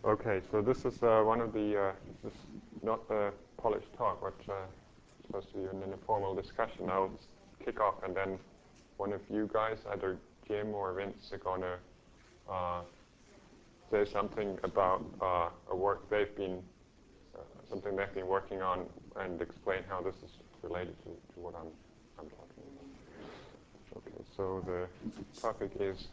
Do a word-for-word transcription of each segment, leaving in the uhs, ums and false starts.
Okay, so this is uh, one of the, uh, this is not a polished talk, but uh, supposed to be an informal discussion. I'll kick off, and then one of you guys, either Jim or Vince, are going to uh, say something about uh, a work they've been, uh, something they've been working on, and explain how this is related to, to what I'm, I'm talking about. Okay, so the topic is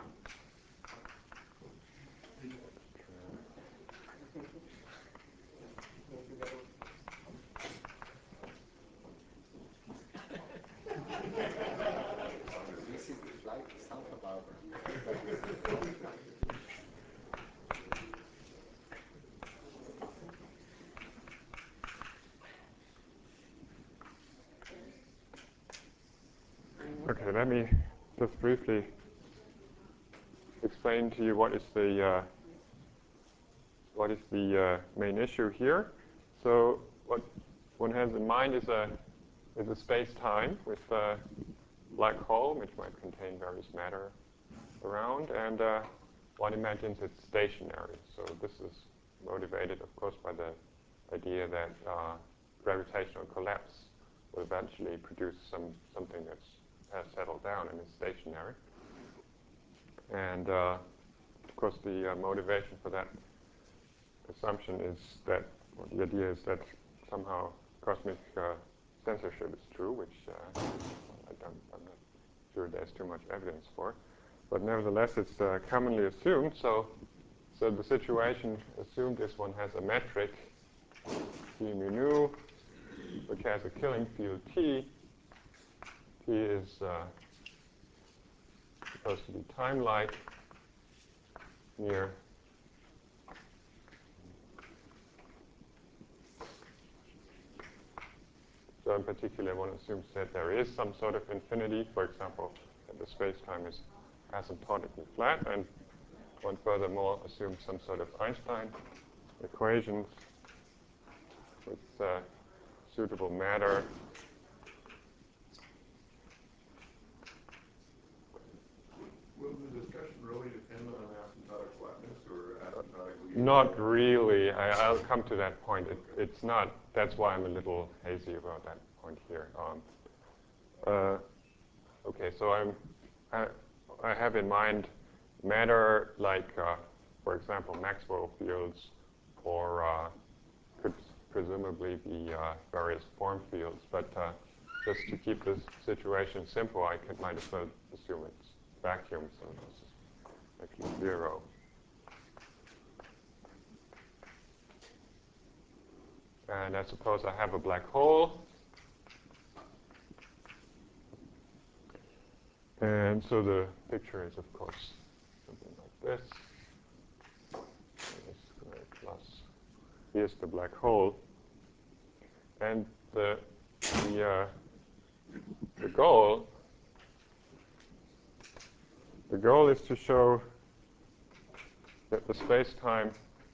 Okay, let me just briefly explain to you what is the uh, what is the uh, main issue here. So what one has in mind is a is a space-time with a black hole, which might contain various matter around, and uh, one imagines it's stationary. So this is motivated, of course, by the idea that uh, gravitational collapse will eventually produce some something that's has settled down and is stationary. And uh, of course, the uh, motivation for that assumption is that, well, the idea is that somehow cosmic uh, censorship is true, which uh, I don't, I'm not sure there's too much evidence for. But nevertheless, it's uh, commonly assumed. So, so the situation assumed is one has a metric, T mu nu, which has a killing field T. T is uh, supposed to be time-like near So in particular, one assumes that there is some sort of infinity, for example, that the space-time is asymptotically flat, and one furthermore assumes some sort of Einstein equations with uh, suitable matter. Will the discussion really depend on asymptotic flatness or asymptotically? Not really. I, I'll come to that point. It, it's not. That's why I'm a little hazy about that point here. Um, uh, okay, so I'm. I, I have in mind matter like, uh, for example, Maxwell fields, or uh, could presumably be uh, various form fields. But uh, just to keep this situation simple, I could, might as well assume it's vacuum, so this is actually zero. And I suppose I have a black hole. And so the picture is, of course, something like this. Squared plus, here's the black hole. And the, the, uh, the goal, the goal is to show that the space-time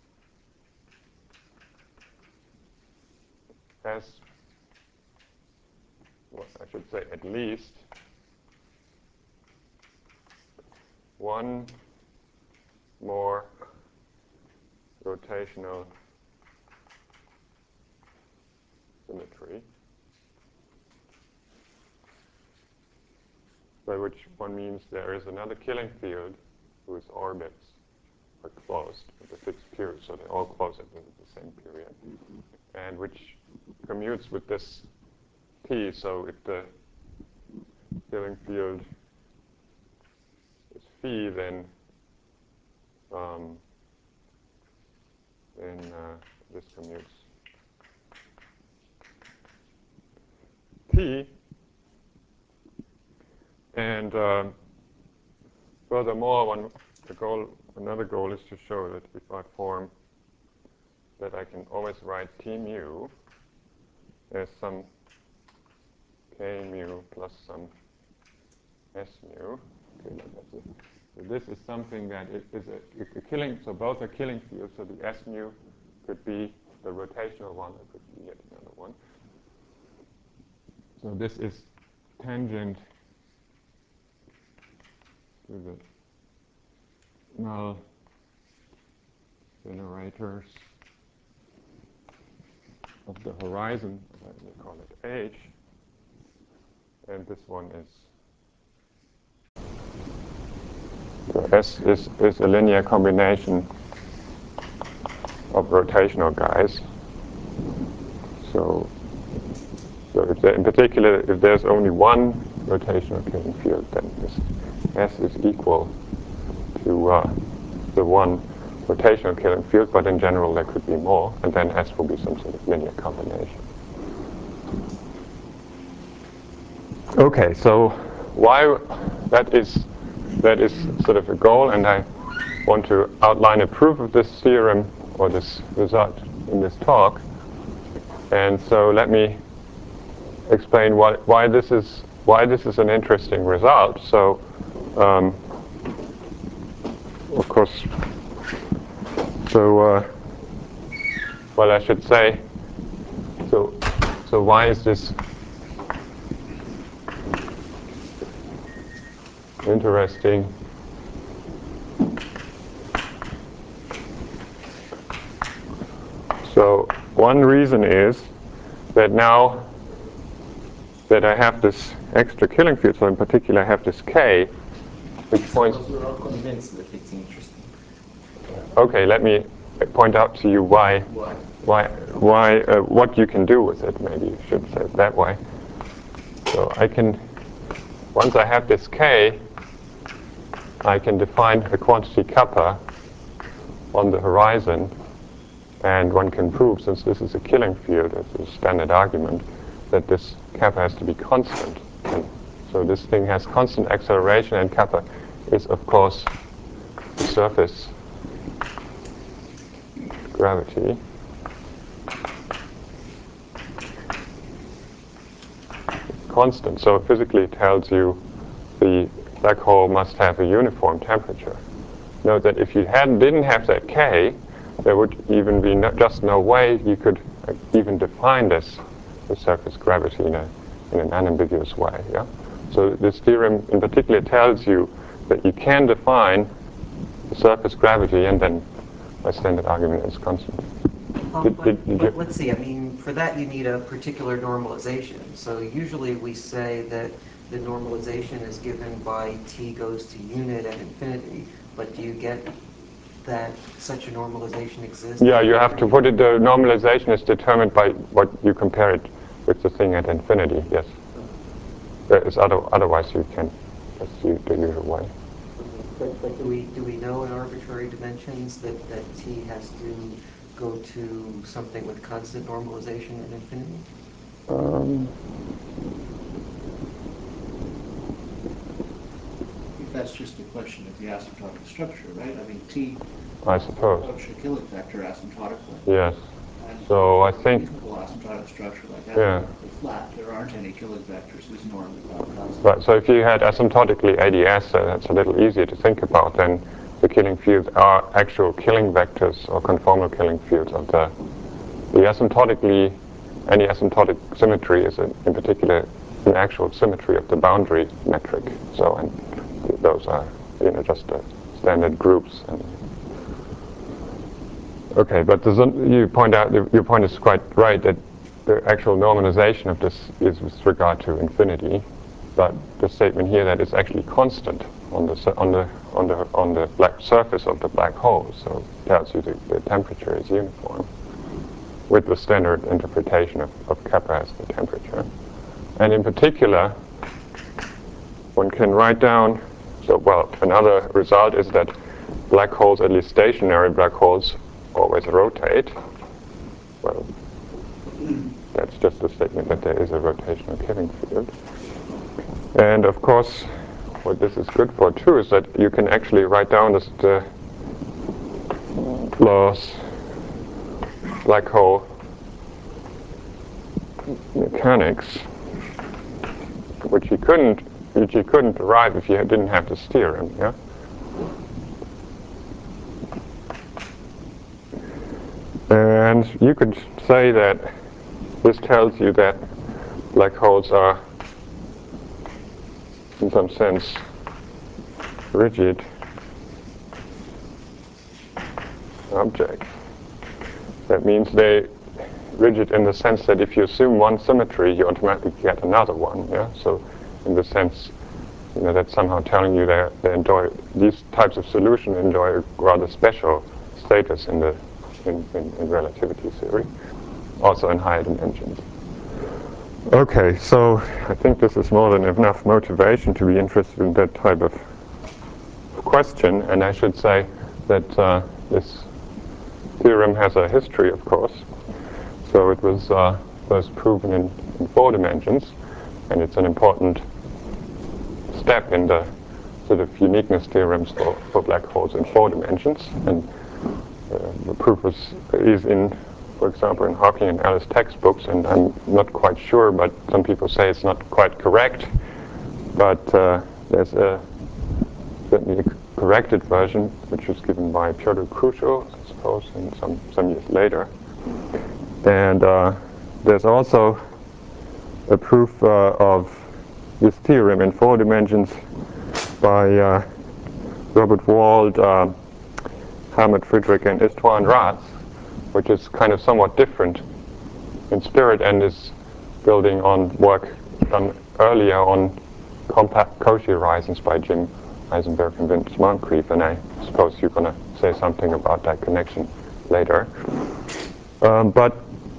has, well, I should say at least one more rotational symmetry, by which one means there is another killing field whose orbits are closed at a fixed period, so they all close at the, the same period, and which commutes with this T. So if the killing field is phi, then um, then uh, this commutes T. And um, furthermore, one the goal, another goal is to show that if I form that I can always write T mu as some K mu plus some S mu. Okay, that's it. So this is something that is a, a killing. So both are killing fields. So the S mu could be the rotational one, or could be yet another one. So this is tangent to the null generators of the horizon, let me call it H, and this one is, so S is, is a linear combination of rotational guys. So, so if there, in particular, if there's only one rotational killing field, then this S is equal to uh, the one rotational killing field, but in general there could be more, and then S will be some sort of linear combination. Okay, so why that is that is sort of a goal, and I want to outline a proof of this theorem or this result in this talk. And so let me explain why, why this is why this is an interesting result. So, um, of course, so uh, well, I should say. So, so why is this interesting? So one reason is that now that I have this extra killing field, so in particular I have this K, which points... We're all convinced that it's interesting. Okay, let me point out to you why, Why? why, why uh, what you can do with it, maybe you should say it that way. So I can, once I have this K, I can define a quantity kappa on the horizon, and one can prove, since this is a killing field, as a standard argument, that this kappa has to be constant. And so this thing has constant acceleration, and kappa is, of course, the surface gravity. It's constant, so physically it tells you the black hole must have a uniform temperature. Note that if you hadn't, didn't have that K, there would even be no, just no way you could uh, even define this, the surface gravity in, a, in an unambiguous way. Yeah? So this theorem in particular tells you that you can define the surface gravity, and then by standard argument it's constant. Um, Did- but, did- did but you- let's see, I mean, for that you need a particular normalization. So usually we say that the normalization is given by t goes to unit at infinity, but do you get that such a normalization exists? Yeah, you have to put it, the normalization is determined by what you compare it with the thing at infinity, yes. There is other, otherwise you can just use the usual way. But, but do we do we know in arbitrary dimensions that, that t has to go to something with constant normalization at infinity? Um, I think that's just a question of the asymptotic structure, right? I mean, T I suppose. approach a Killing vector asymptotically. Yes. And So I for a think, reasonable asymptotic structure like that, Yeah. perfectly flat, there aren't any Killing vectors whose norm is not constant. right, so if you had asymptotically A D S, uh, that's a little easier to think about. Then the killing fields are actual killing vectors or conformal killing fields of the, the asymptotically, any asymptotic symmetry is a, in particular an actual symmetry of the boundary metric. So, and those are, you know, just uh, standard groups. And okay, but the, you point out, your point is quite right that the actual normalization of this is with regard to infinity, but the statement here that it's actually constant on the su- on the on the on the black surface of the black hole, so it tells you the, the temperature is uniform with the standard interpretation of, of kappa as the temperature. And in particular, one can write down, so well, another result is that black holes, at least stationary black holes, always rotate. Well, that's just a statement that there is a rotational killing field. And of course, what this is good for too is that you can actually write down this, the laws, black hole mechanics, which you couldn't, which you couldn't derive if you didn't have this theorem. Yeah. And you could say that this tells you that black holes are, in some sense, rigid objects. That means they're rigid in the sense that if you assume one symmetry, you automatically get another one. Yeah. So, in the sense, you know, that's somehow telling you that they enjoy these types of solutions enjoy a rather special status in the in, in, in relativity theory, also in higher dimensions. Okay, so I think this is more than enough motivation to be interested in that type of question, and I should say that uh, this theorem has a history, of course. So it was uh, first proven in, in four dimensions, and it's an important step in the sort of uniqueness theorems for, for black holes in four dimensions. And uh, the proof was, is in, for example, in Hawking and Alice textbooks, and I'm not quite sure, but some people say it's not quite correct. But uh, there's a certainly a corrected version, which was given by Piotr Krushel, I suppose, and some, some years later. And uh, there's also a proof uh, of this theorem in four dimensions by uh, Robert Wald, uh, Helmut Friedrich, and Istvan Raz, which is kind of somewhat different in spirit and is building on work done earlier on compact Cauchy horizons by Jim Eisenberg and Vince Moncrief, and I suppose you're going to say something about that connection later. Um, but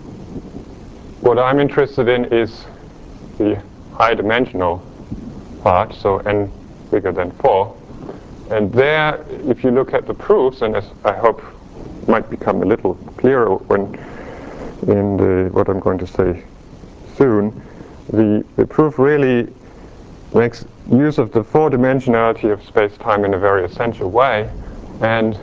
what I'm interested in is the high dimensional part, so n bigger than four. And there, if you look at the proofs, and as I hope might become a little clearer when in the, what I'm going to say soon, the, the proof really makes use of the four-dimensionality of space-time in a very essential way, and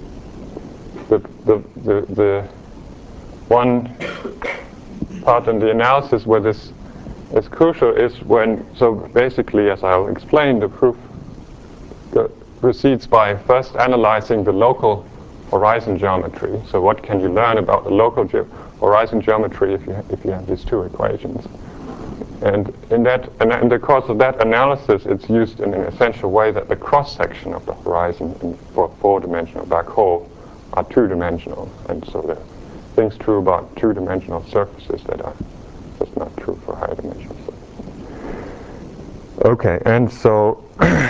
the, the, the, the one part in the analysis where this is crucial is when, so basically, as I'll explain, the proof go, proceeds by first analyzing the local horizon geometry. So what can you learn about the local ge horizon geometry if you, if you have these two equations? And in that, and in the course of that analysis, it's used in an essential way that the cross-section of the horizon in, for a four-dimensional black hole are two-dimensional. And so there are things true about two-dimensional surfaces that are just not true for higher dimensional surfaces. Okay, and so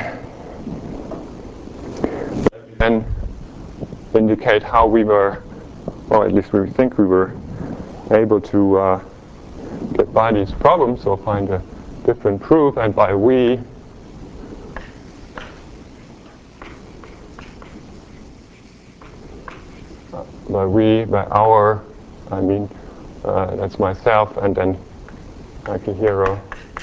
then indicate how we were, or at least we think we were able to uh, get by these problems or find a different proof, and by we, uh, by we, by our, I mean, uh, that's myself, and then Akihiro.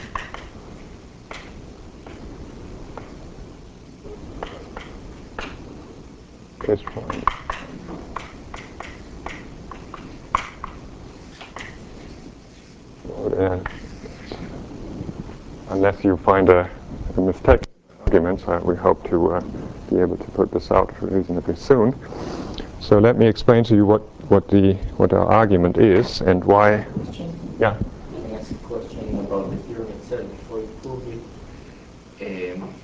This one. Uh, unless you find a, a mistake in arguments, uh, we hope to uh, be able to put this out reasonably soon. So let me explain to you what, what the what our argument is and why. Question? Yeah. Can I ask a question about the theorem itself before you prove it? Um,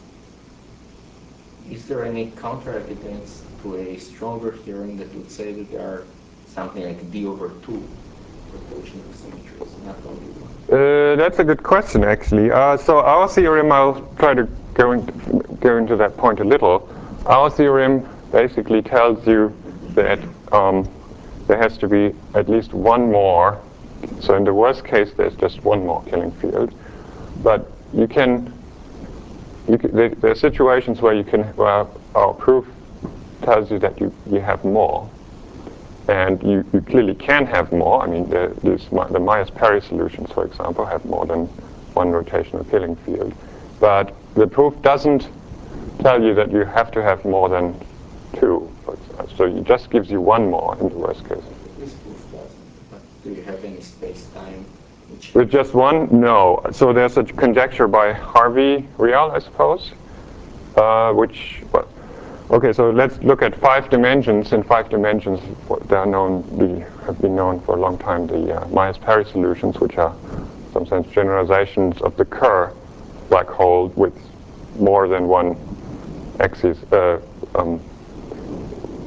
is there any counter evidence to a stronger theorem that would say that there are something like d over two proportional symmetries, not only one? Uh, that's a good question, actually. Uh, so our theorem, I'll try to go, in, go into that point a little. Our theorem basically tells you that um, there has to be at least one more. So in the worst case, there's just one more killing field. But you can, you can there, there are situations where you can, where our proof tells you that you, you have more. And you, you clearly can have more. I mean, the, this, the Myers-Perry solutions, for example, have more than one rotational killing field. But the proof doesn't tell you that you have to have more than two, for example. So it just gives you one more in the worst case. This proof doesn't, but do you have any space-time which... With just one? No. So there's a conjecture by Harvey Real, I suppose, uh, which... Well, okay, so let's look at five dimensions. In five dimensions, they are known, the, have been known for a long time, the uh, Myers-Perry solutions, which are, in some sense, generalizations of the Kerr black hole with more than one axis, uh, um,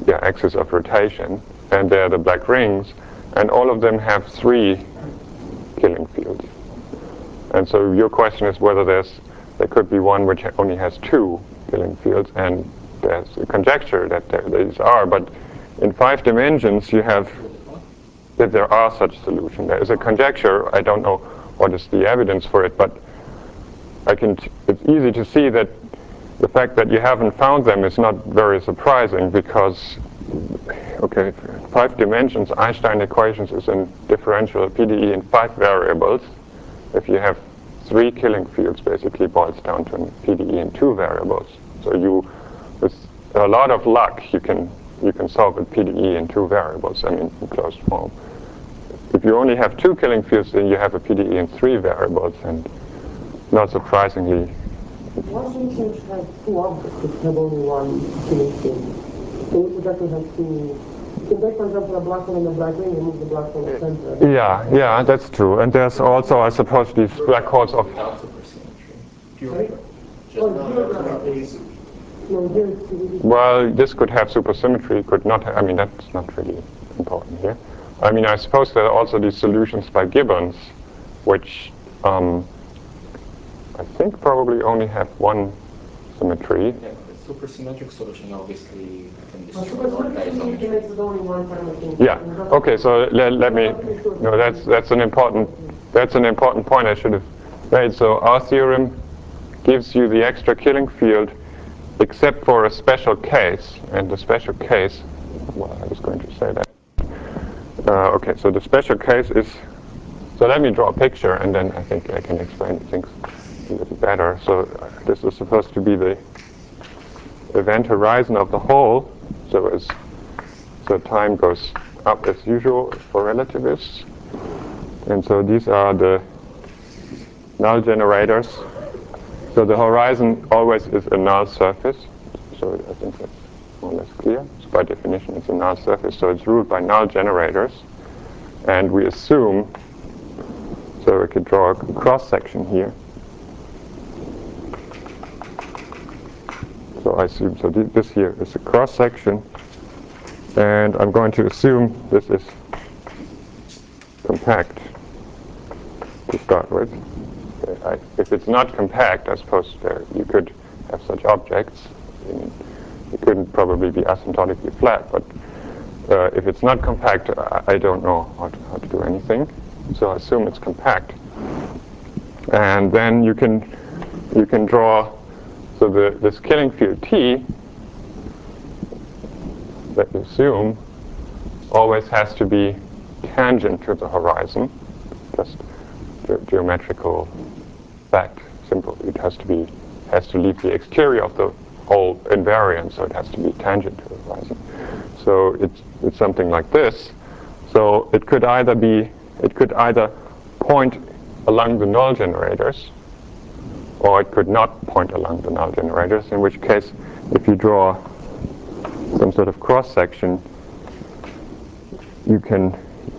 yeah, axis of rotation, and they're the black rings, and all of them have three killing fields. And so your question is whether there's there could be one which only has two killing fields, and there's a conjecture that there, these are, but in five dimensions you have that there are such solutions. There is a conjecture. I don't know what is the evidence for it, but I can. T it's easy to see that the fact that you haven't found them is not very surprising, because, okay, five dimensions, Einstein equations is in differential P D E in five variables. If you have three killing fields, basically boils down to P D E in two variables. So you, with a lot of luck, you can you can solve a P D E in two variables, I mean, in closed form. If you only have two killing fields, then you have a P D E in three variables, and not surprisingly. Why shouldn't you have two objects if you have only one killing field? So you would have to have two. You can take, for example, a black hole and a black ring and move the black hole in the center. Yeah, yeah, that's true. And there's also, I suppose, these black holes of. Without supersymmetry. Sorry? Just Oh, not here, supersymmetry. no, here it's- Well, this could have supersymmetry, could not. Ha I mean, that's not really important here. I mean, I suppose there are also these solutions by Gibbons, which um, I think probably only have one symmetry. Yeah, the supersymmetric solution obviously can Well, destroy all supersymmetry diazometry. makes it only one time a thing. Yeah. Okay. So let, let me. No, that's that's an important that's an important point I should have made. So our theorem gives you the extra killing field, except for a special case, and the special case. Well, I was going to say that. Uh, okay. So the special case is. So let me draw a picture, and then I think I can explain things a little better. So uh, this is supposed to be the event horizon of the hole. So as so time goes up as usual for relativists. And so these are the null generators. So the horizon always is a null surface. So I think that's more or less clear. So by definition it's a null surface. So it's ruled by null generators. And we assume, so we could draw a cross section here. So I assume, so th this here is a cross section. And I'm going to assume this is compact to start with. I, if it's not compact, I suppose there you could have such objects. I mean, it couldn't probably be asymptotically flat, but uh, if it's not compact, I, I don't know how to, how to do anything. So I assume it's compact. And then you can you can draw so the this killing field T that you assume always has to be tangent to the horizon. Just ge geometrical fact, simple. It has to be has to leave the exterior of the hole invariant, so it has to be tangent to the horizon. So it's it's something like this. So it could either be it could either point along the null generators, or it could not point along the null generators. In which case, if you draw some sort of cross section, you can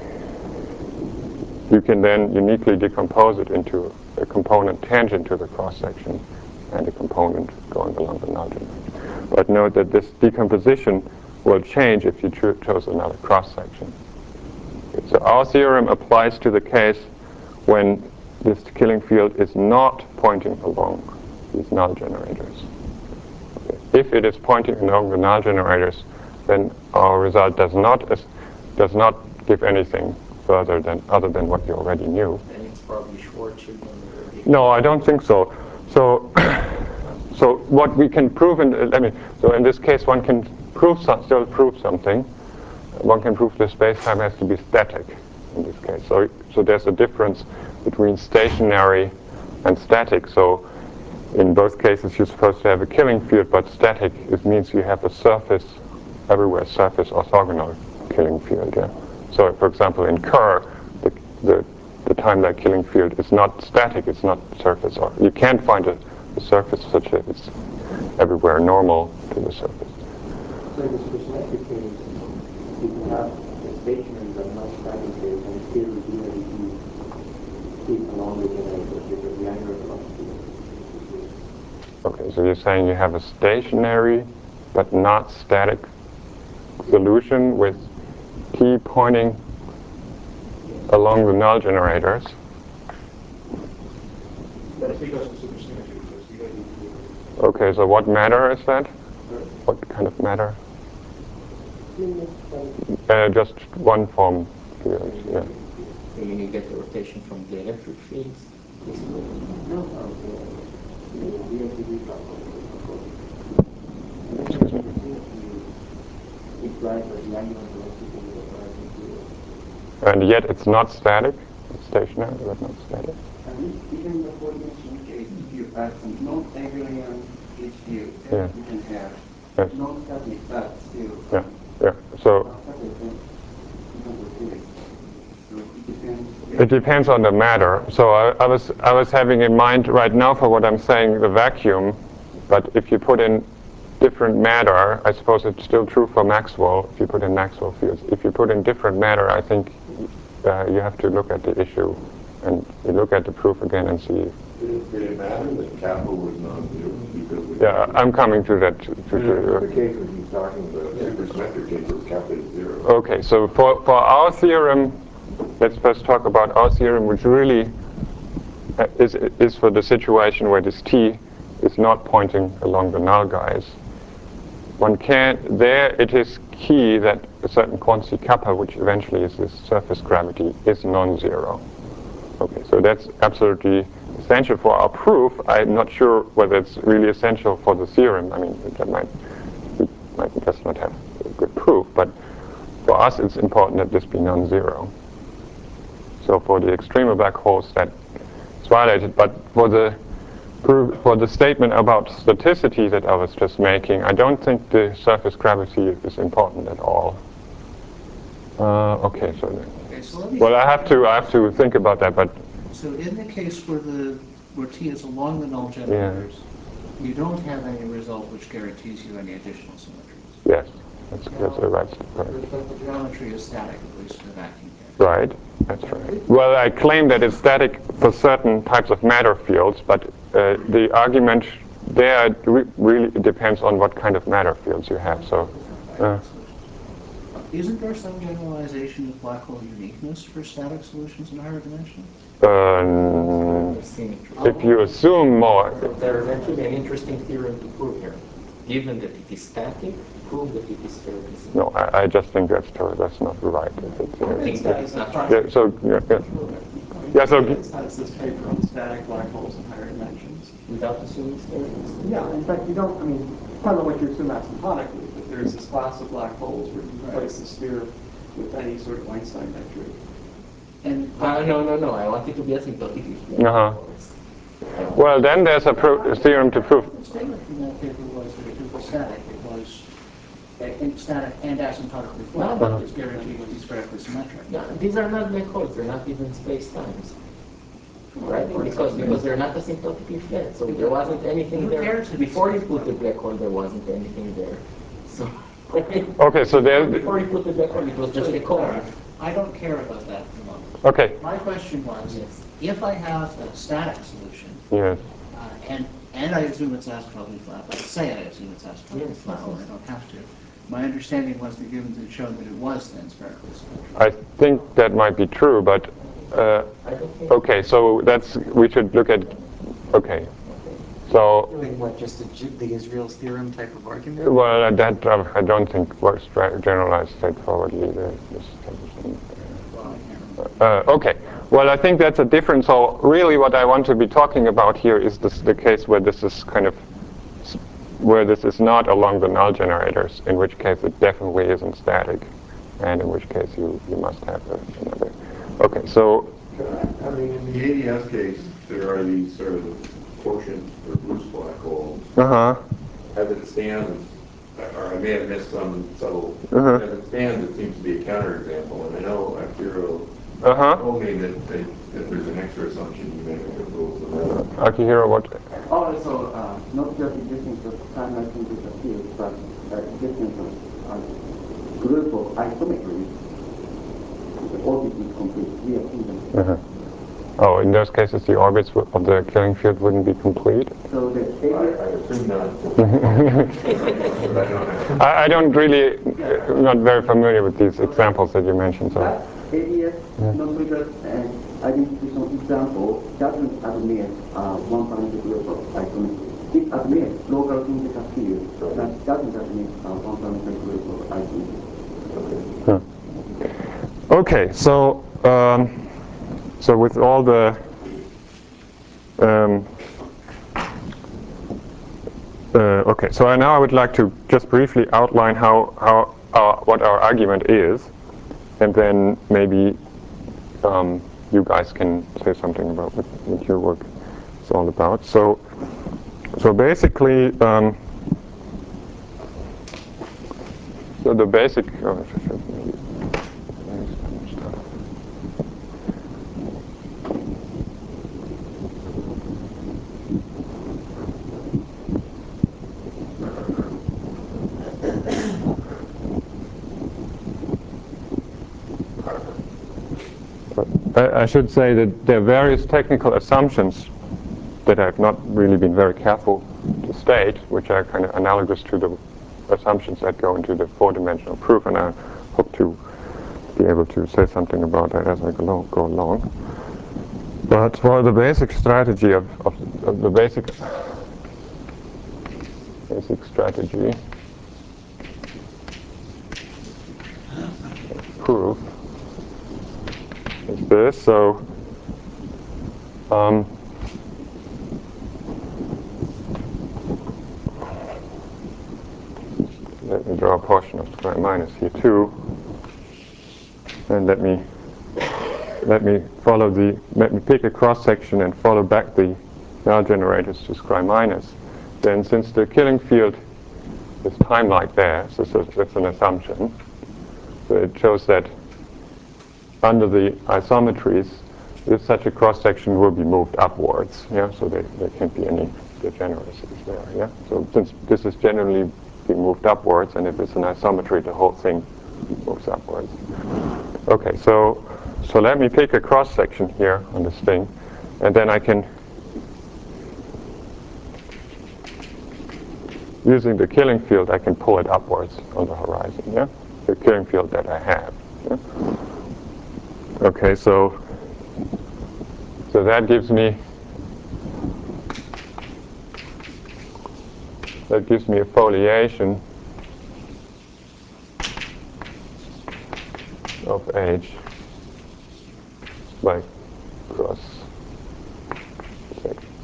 you can then uniquely decompose it into a component tangent to the cross section and a component going along the null generator. But note that this decomposition will change if you cho chose another cross section. So our theorem applies to the case when this killing field is not pointing along these null generators. Okay. If it is pointing along the null generators, then our result does not as, does not give anything further than other than what you already knew. Then it's probably Schwarzschild. No, I don't think so. So, so what we can prove in uh, let me. So in this case, one can prove some, still prove something. One can prove the space-time has to be static in this case. So, so there's a difference between stationary and static. So in both cases, you're supposed to have a killing field, but static it means you have a surface everywhere, surface orthogonal killing field. Yeah. So for example, in Kerr, the, the the time-lag killing field is not static, it's not surface. Or you can't find a, a surface such that it's everywhere normal to the surface. So in the supersymmetric case, you can have a stationary but not static case, and still really keep along the generators because the angular velocity is. Okay, so you're saying you have a stationary but not static solution with T pointing along the null generators. But if he goes to supersymmetry, because you don't need to do it. Okay, so what matter is that? What kind of matter? Uh, just one form. Yeah. I mean, you get the rotation from the electric fields. Excuse me. And yet it's not static. It's stationary, but not static. Even the four-dimensional case, if you add some non-Hegelian H field, Yeah. you can have Yes. non-static but still. Yeah. Yeah. So it depends on the matter. So I, I was I was having in mind right now for what I'm saying the vacuum, but if you put in different matter, I suppose it's still true for Maxwell. If you put in Maxwell fields, if you put in different matter, I think uh, you have to look at the issue and you look at the proof again and see. Did it matter that kappa was non-zero? Because we Yeah, I'm coming to that. To, to, the to, case that he's talking about, supersymmetric cases, kappa is zero. okay, so for, for our theorem, let's first talk about our theorem, which really uh, is, is for the situation where this T is not pointing along the null guys. One can, there it is key that a certain quantity kappa, which eventually is this surface gravity, is non-zero. Okay, so that's absolutely essential for our proof. I'm not sure whether it's really essential for the theorem. I mean, that might, we might just not have a good proof, but for us it's important that this be non-zero. So for the extreme black holes that it's violated, but for the for the statement about staticity that I was just making, I don't think the surface gravity is important at all. Uh, okay, so Okay, so let me well, I have to I have to think about that, but So in the case where the where T is along the null generators, you don't have any result which guarantees you any additional symmetries. yes, that's that's the right. right. But the geometry is static, at least in a vacuum case. Right, that's right. Well, I claim that it's static for certain types of matter fields, but uh, the argument there re really depends on what kind of matter fields you have. So, uh, Isn't there some generalization of black hole uniqueness for static solutions in higher dimensions? um, if you assume more, There's actually an interesting theorem to prove here. Given that it is static, prove that it is fairly simple. no, I, I just think that's totally, that's not right. If it's, uh, I think that is not true. yeah, so yeah, yeah. Yeah, so That's this paper on static black holes in higher dimensions. Without assuming staircase. Yeah, in fact, you don't, I mean, part of what you assume asymptotically, that there's this class of black holes where you replace the sphere with any sort of Einstein metric. And Uh, no, no, no. I want it to be asymptotic. Uh-huh. Well, then there's a, pro a theorem to prove. the statement from that paper was that if it was static, it was uh, static and asymptotically flat, but it's guaranteed to be spherically symmetric. No, these are not black holes. They're not even space-times. Right? Because, because they're not asymptotically flat. So there wasn't anything there. Before you put the black hole, there wasn't anything there. So. Okay, so there. Before you put the black hole, it was just a cone. I don't care about that for the moment. Okay. My question was, Yes. if I have a static solution, Yes. uh, and and I assume it's asymptotically flat, but say I assume it's asymptotically Yes, flat, yes, or I yes. don't have to. My understanding was that Gibbons had shown that it was then spherically symmetric. I think that might be true, but uh, I don't think. okay. So that's we should look at. Okay. So Doing what, just the, G- the Israel's theorem type of argument? well, uh, that uh, I don't think works stra- generalized straightforwardly. The, this type of thing. Uh, okay. Well, I think that's a difference. So really, what I want to be talking about here is this, the case where this is kind of where this is not along the null generators, in which case it definitely isn't static, and in which case you, you must have a, another. Okay, so I mean, in the A D S case, there are these sort of quotient or loose black holes. uh-huh. As it stands, or I may have missed some subtle, Uh-huh. as it stands, it seems to be a counterexample. And I know Akihiro Uh-huh. told me that, that, that there's an extra assumption you make with the rules of that. Akihiro, what? Also, uh, not just the distance of time matching disappears, but uh, distance of a group of isometries, the orbit is complete. We assume them. Uh-huh. Oh, in those cases, the orbits of the Killing field wouldn't be complete. So the I, I assume not. But I don't know. I, I don't really, uh, not very familiar with these examples that you mentioned. So. that A D S non-trivial and identification example doesn't admit uh, one parametric group of isometry. It admits local integral field, so that doesn't admit uh, one parametric group of isometry. Huh. Okay, so um, so with all the um, uh, okay, so I, now I would like to just briefly outline how how our, what our argument is, and then maybe um, you guys can say something about what, what your work is all about. So so basically, um, so the basic. Oh, I should say that there are various technical assumptions that I've not really been very careful to state, which are kind of analogous to the assumptions that go into the four-dimensional proof, and I hope to be able to say something about that as I go along. But for the basic strategy of, of, of the basic basic strategy proof is this. So um, let me draw a portion of square minus here too, and let me let me follow the let me pick a cross section and follow back the null generators to square minus. Then, since the Killing field is time-like there, so, so that's an assumption. So it shows that under the isometries, if such a cross section will be moved upwards. Yeah, so there, there can't be any degeneracies there. Yeah, so since this is generally being moved upwards, and if it's an isometry, the whole thing moves upwards. Okay, so so let me pick a cross section here on this thing, and then I can, using the Killing field, I can pull it upwards on the horizon. Yeah, the Killing field that I have. Yeah? Okay, so so that gives me that gives me a foliation of H by cross section.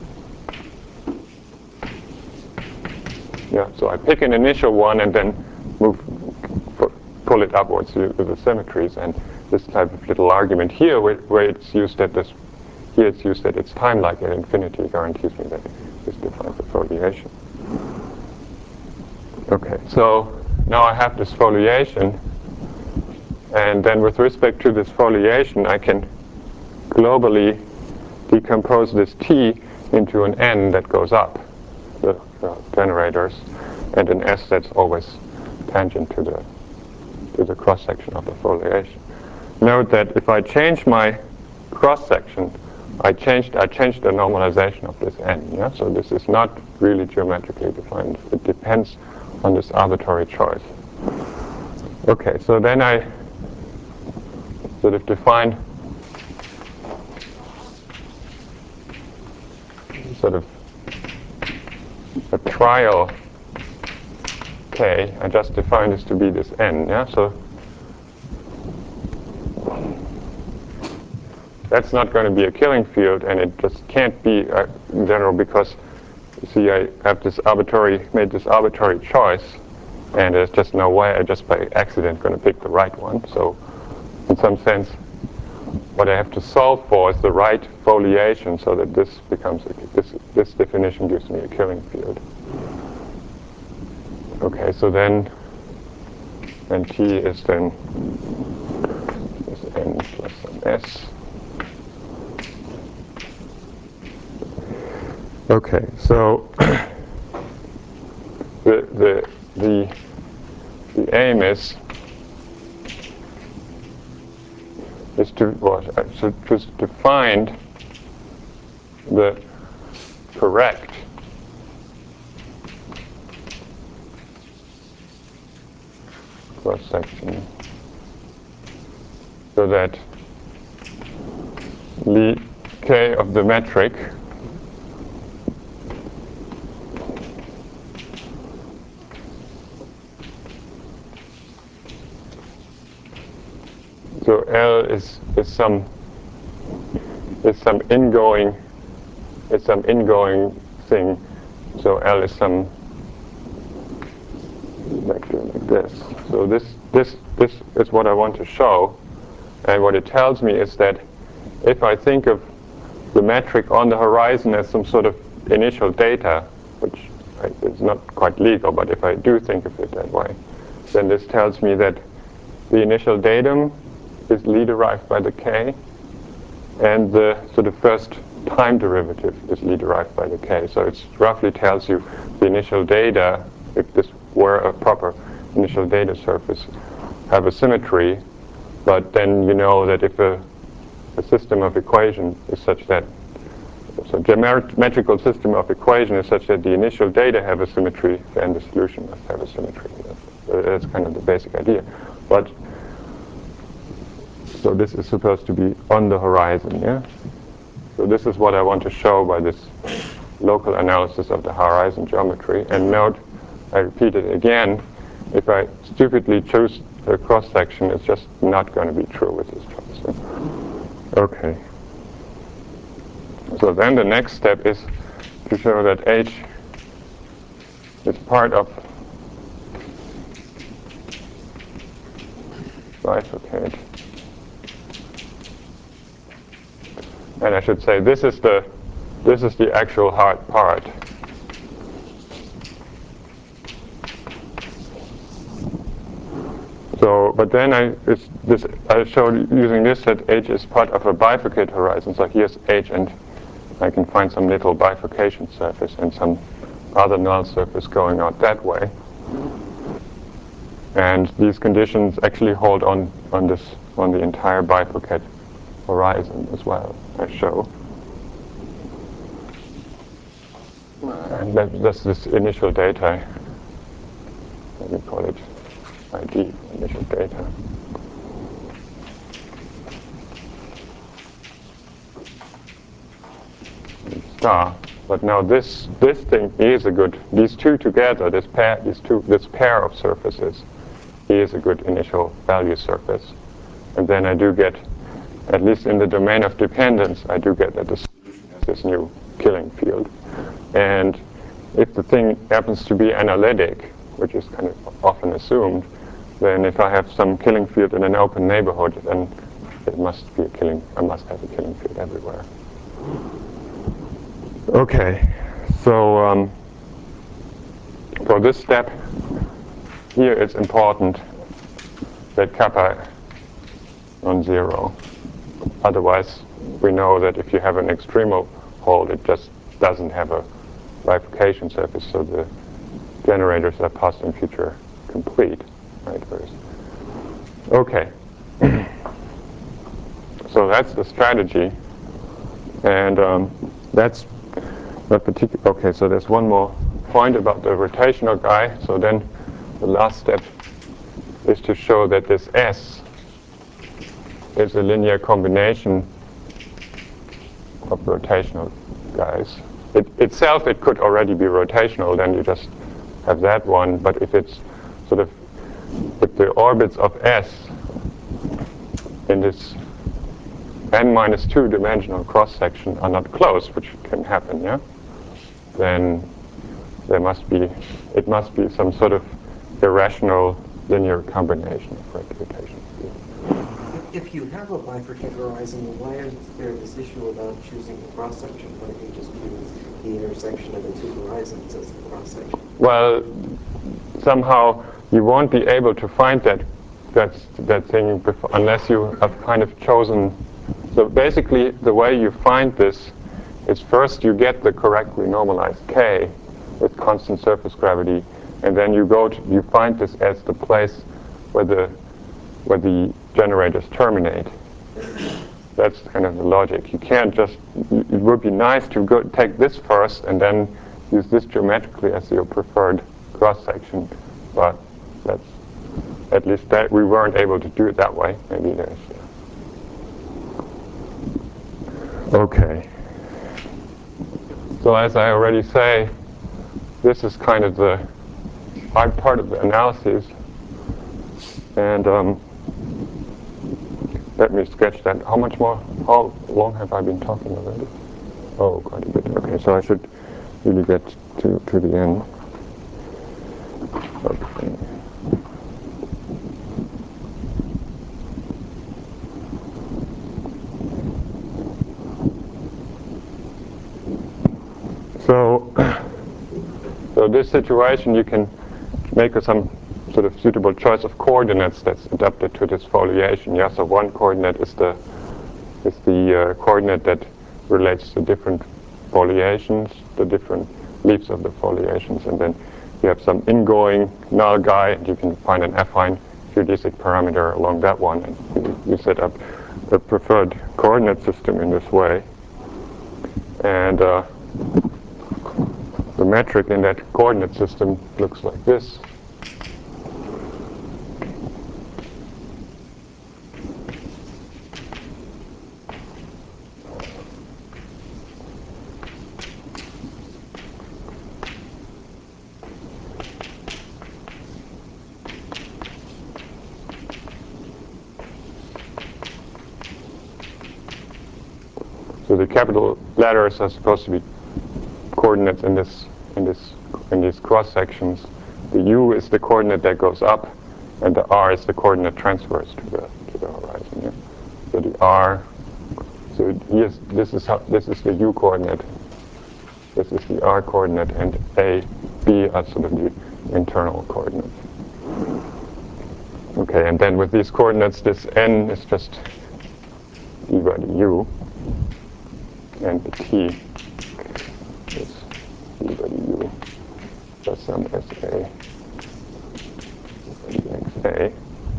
Yeah, so I pick an initial one and then move, pull it upwards with the symmetries, and this type of little argument here, where, where it's used at this, here it's used at its time-like at infinity, guarantees me that this defines the foliation. Okay, so now I have this foliation, and then with respect to this foliation, I can globally decompose this T into an N that goes up, the uh, generators, and an S that's always tangent to the to the cross-section of the foliation. Note that if I change my cross-section, I changed I changed the normalization of this N. Yeah, so this is not really geometrically defined. It depends on this arbitrary choice. Okay, so then I sort of define sort of a trial K. I just define this to be this N. Yeah, so that's not going to be a Killing field, and it just can't be uh, in general, because you see I have this arbitrary made this arbitrary choice, and there's just no way I just by accident going to pick the right one. So in some sense, what I have to solve for is the right foliation, so that this becomes a, this this definition gives me a Killing field. Okay, so then and T is then this N plus some S. Okay, so the the the the aim is is to what well, so just to find the correct cross section, so that the K of the metric so L is is some is some ingoing is some ingoing thing. So L is some vector like this. So this this this is what I want to show, and what it tells me is that if I think of the metric on the horizon as some sort of initial data, which right, is not quite legal, but if I do think of it that way, then this tells me that the initial datum is Lie derived by the K, and the sort of first time derivative is Lie derived by the K. So it roughly tells you the initial data, if this were a proper initial data surface, have a symmetry, but then you know that if a, a system of equation is such that, so geometrical system of equation is such that the initial data have a symmetry, then the solution must have a symmetry. That's, that's kind of the basic idea. But so this is supposed to be on the horizon, yeah? So this is what I want to show by this local analysis of the horizon geometry. And note, I repeat it again, if I stupidly choose a cross-section, it's just not going to be true with this choice. So, okay. So then the next step is to show that H is part of bifurcate. And I should say this is the this is the actual hard part. So, but then I it's this I showed using this that H is part of a bifurcate horizon. So here's H, and I can find some little bifurcation surface and some other null surface going out that way. And these conditions actually hold on on this on the entire bifurcate horizon as well, I show. And that, that's this initial data. Let me call it I D, initial data. Star. But now this this thing is a good. These two together, this pair, these two, this pair of surfaces, is a good initial value surface. And then I do get, at least in the domain of dependence, I do get that the solution has this new killing field. And if the thing happens to be analytic, which is kind of often assumed, then if I have some killing field in an open neighborhood, then it must be a killing. I must have a killing field everywhere. Okay, so um, for this step here, it's important that kappa non-zero. Otherwise, we know that if you have an extremal hole, it just doesn't have a bifurcation surface, so the generators are past and future complete. Right? Okay. So that's the strategy, and um, that's not particular. Okay, so there's one more point about the rotational guy. So then the last step is to show that this S is a linear combination of rotational guys. It, itself, it could already be rotational, then you just have that one. But if it's sort of, if the orbits of S in this n minus two dimensional cross-section are not close, which can happen, yeah, then there must be, it must be some sort of irrational linear combination of rotation. If you have a bifurcated horizon, why is there this issue about choosing the cross-section? Why don't you just choose the intersection of the two horizons as the cross-section? Well, somehow you won't be able to find that that, that thing before, unless you have kind of chosen. So basically, the way you find this is first you get the correctly normalized K with constant surface gravity, and then you go to, you find this as the place where the where the generators terminate. That's kind of the logic. You can't just, it would be nice to go take this first and then use this geometrically as your preferred cross-section, but that's, at least that we weren't able to do it that way. Maybe there's, yeah. Okay. So as I already say, this is kind of the hard part of the analysis, and um, let me sketch that. How much more, how long have I been talking already? Oh, quite a bit. Okay, so I should really get to, to the end. Okay. So, so this situation you can make some sort of suitable choice of coordinates that's adapted to this foliation. Yeah, so one coordinate is the is the uh, coordinate that relates to different foliations, the different leaves of the foliations, and then you have some ingoing null guy, and you can find an affine geodesic parameter along that one, and you, you set up a preferred coordinate system in this way, and uh, the metric in that coordinate system looks like this. So the capital letters are supposed to be coordinates in this in this in these cross sections. The U is the coordinate that goes up, and the R is the coordinate transverse to the to the horizon. Yeah? So the R. So here's this is how this is the U coordinate. This is the R coordinate, and A, B are sort of the internal coordinates. Okay, and then with these coordinates, this N is just E by the U. And the T is E by the U plus some S A by the X A.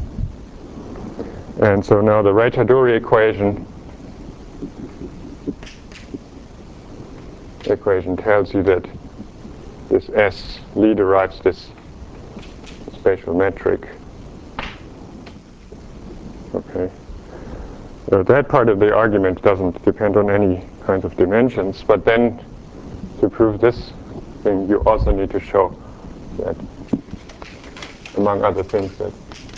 And so now the Reitaduri equation equation tells you that this S Lie derives this spatial metric. Okay. So that part of the argument doesn't depend on any kinds of dimensions, but then to prove this thing you also need to show that, among other things, that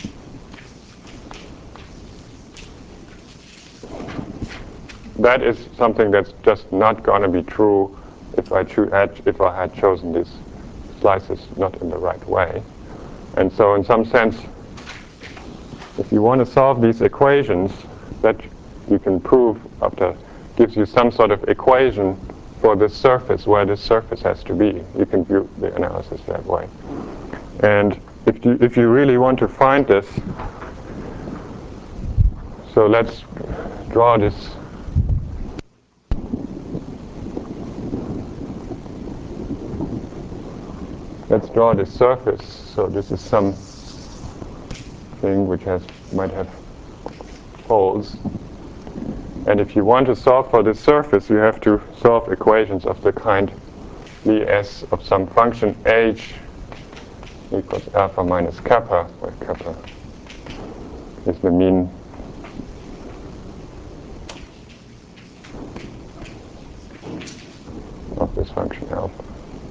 that is something that's just not going to be true if I, cho- had, if I had chosen these slices not in the right way. And so in some sense, if you want to solve these equations, that you can prove after gives you some sort of equation for this surface, where this surface has to be. You can view the analysis that way. And if you, if you really want to find this, so let's draw this. Let's draw this surface. So this is some thing which has might have holes. And if you want to solve for this surface, you have to solve equations of the kind Lie S of some function h equals alpha minus kappa, where kappa is the mean of this function alpha.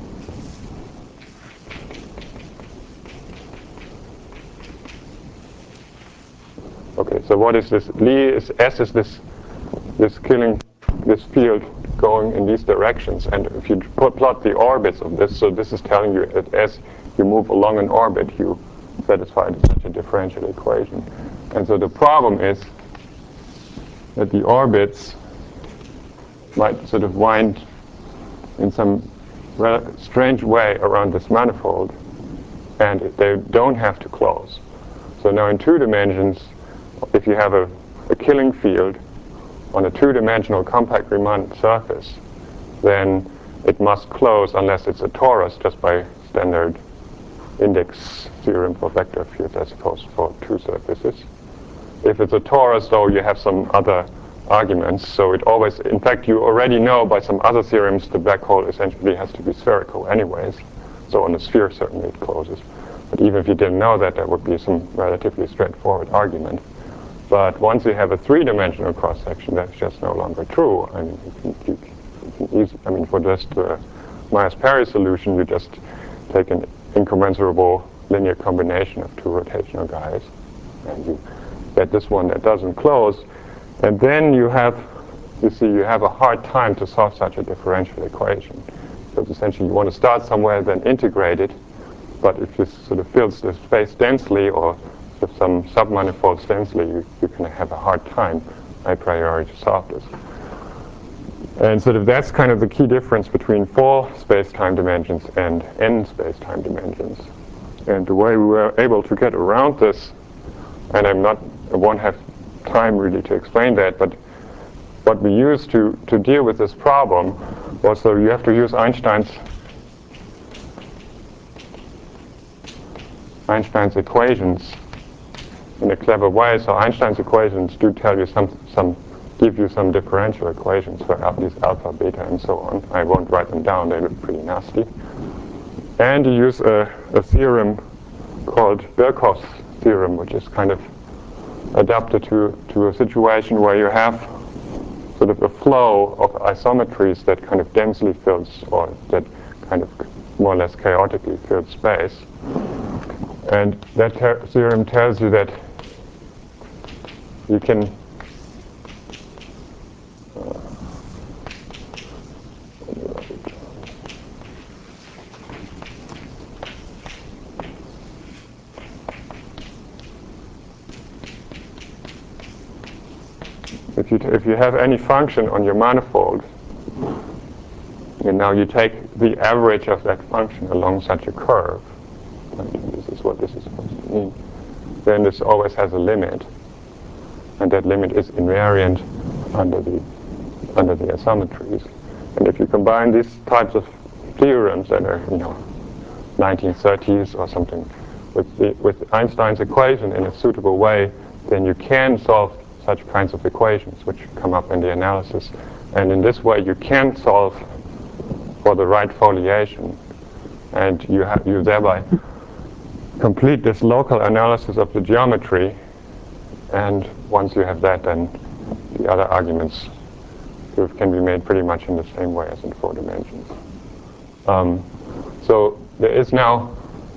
Okay, so what is this? Lie is S is this this killing this field going in these directions, and if you put, plot the orbits of this, so this is telling you that as you move along an orbit, you satisfy such a differential equation. And so the problem is that the orbits might sort of wind in some rather strange way around this manifold, and they don't have to close. So now in two dimensions, if you have a, a killing field on a two-dimensional compact Riemann surface, then it must close unless it's a torus, just by standard index theorem for vector fields, I suppose, for two surfaces. If it's a torus, though, you have some other arguments. So it always, in fact, you already know by some other theorems the black hole essentially has to be spherical anyways. So on a sphere, certainly it closes. But even if you didn't know that, that would be some relatively straightforward argument. But once you have a three-dimensional cross-section, that's just no longer true. I mean, you can, you can, you can easy, I mean, for just the Myers-Parry solution, you just take an incommensurable linear combination of two rotational guys, and you get this one that doesn't close. And then you have, you see, you have a hard time to solve such a differential equation. Because essentially you want to start somewhere, then integrate it. But if this sort of fills the space densely, or if some submanifolds densely, you, you can have a hard time a priori to solve this. And sort of that's kind of the key difference between four space-time dimensions and n space-time dimensions. And the way we were able to get around this, and I'm not, I won't have time really to explain that, but what we used to, to deal with this problem was that you have to use Einstein's Einstein's equations in a clever way. So Einstein's equations do tell you some, some give you some differential equations for al these alpha, beta, and so on. I won't write them down, they look pretty nasty. And you use a, a theorem called Birkhoff's theorem, which is kind of adapted to, to a situation where you have sort of a flow of isometries that kind of densely fills, or that kind of more or less chaotically fills space. And that theorem tells you that you can uh, if you, t if you have any function on your manifold, and now you take the average of that function along such a curve, this is what this is supposed to mean, then this always has a limit, and that limit is invariant under the under the isometries. And if you combine these types of theorems that are, you know, nineteen thirties or something with the, with Einstein's equation in a suitable way, then you can solve such kinds of equations which come up in the analysis. And in this way you can solve for the right foliation, and you have you thereby complete this local analysis of the geometry. And once you have that, then the other arguments can be made pretty much in the same way as in four dimensions. Um, so there is now,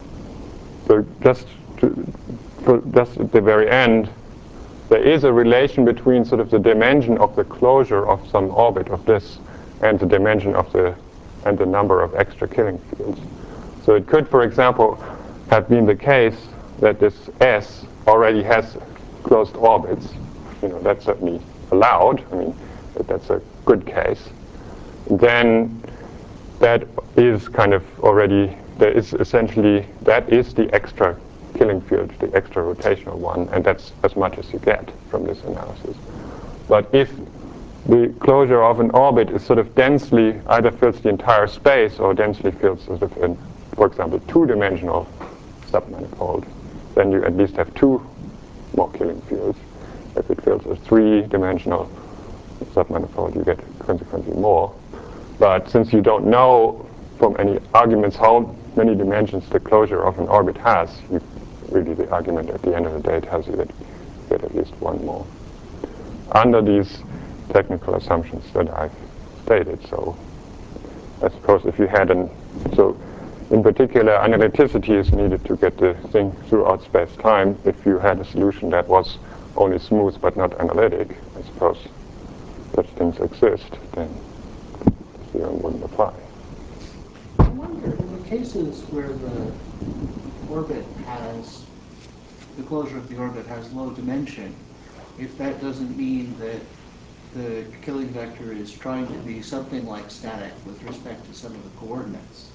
so just to, for just at the very end, there is a relation between sort of the dimension of the closure of some orbit of this and the dimension of the and the number of extra killing fields. So it could, for example, have been the case that this S already has closed orbits. You know, that's certainly allowed. I mean, that that's a good case. Then that is kind of already, there is essentially, that is the extra killing field, the extra rotational one, and that's as much as you get from this analysis. But if the closure of an orbit is sort of densely, either fills the entire space or densely fills sort of an, for example, two-dimensional submanifold, then you at least have two more killing fields. If it fills a three-dimensional submanifold, you get consequently more. But since you don't know from any arguments how many dimensions the closure of an orbit has, you, really the argument at the end of the day tells you that you get at least one more. Under these technical assumptions that I've stated. So I suppose if you had an, so in particular analyticity is needed to get the thing throughout space-time. If you had a solution that was only smooth but not analytic, I suppose such things exist, then the theorem wouldn't apply. I wonder, in the cases where the orbit has, the closure of the orbit has low dimension, if that doesn't mean that the killing vector is trying to be something like static with respect to some of the coordinates.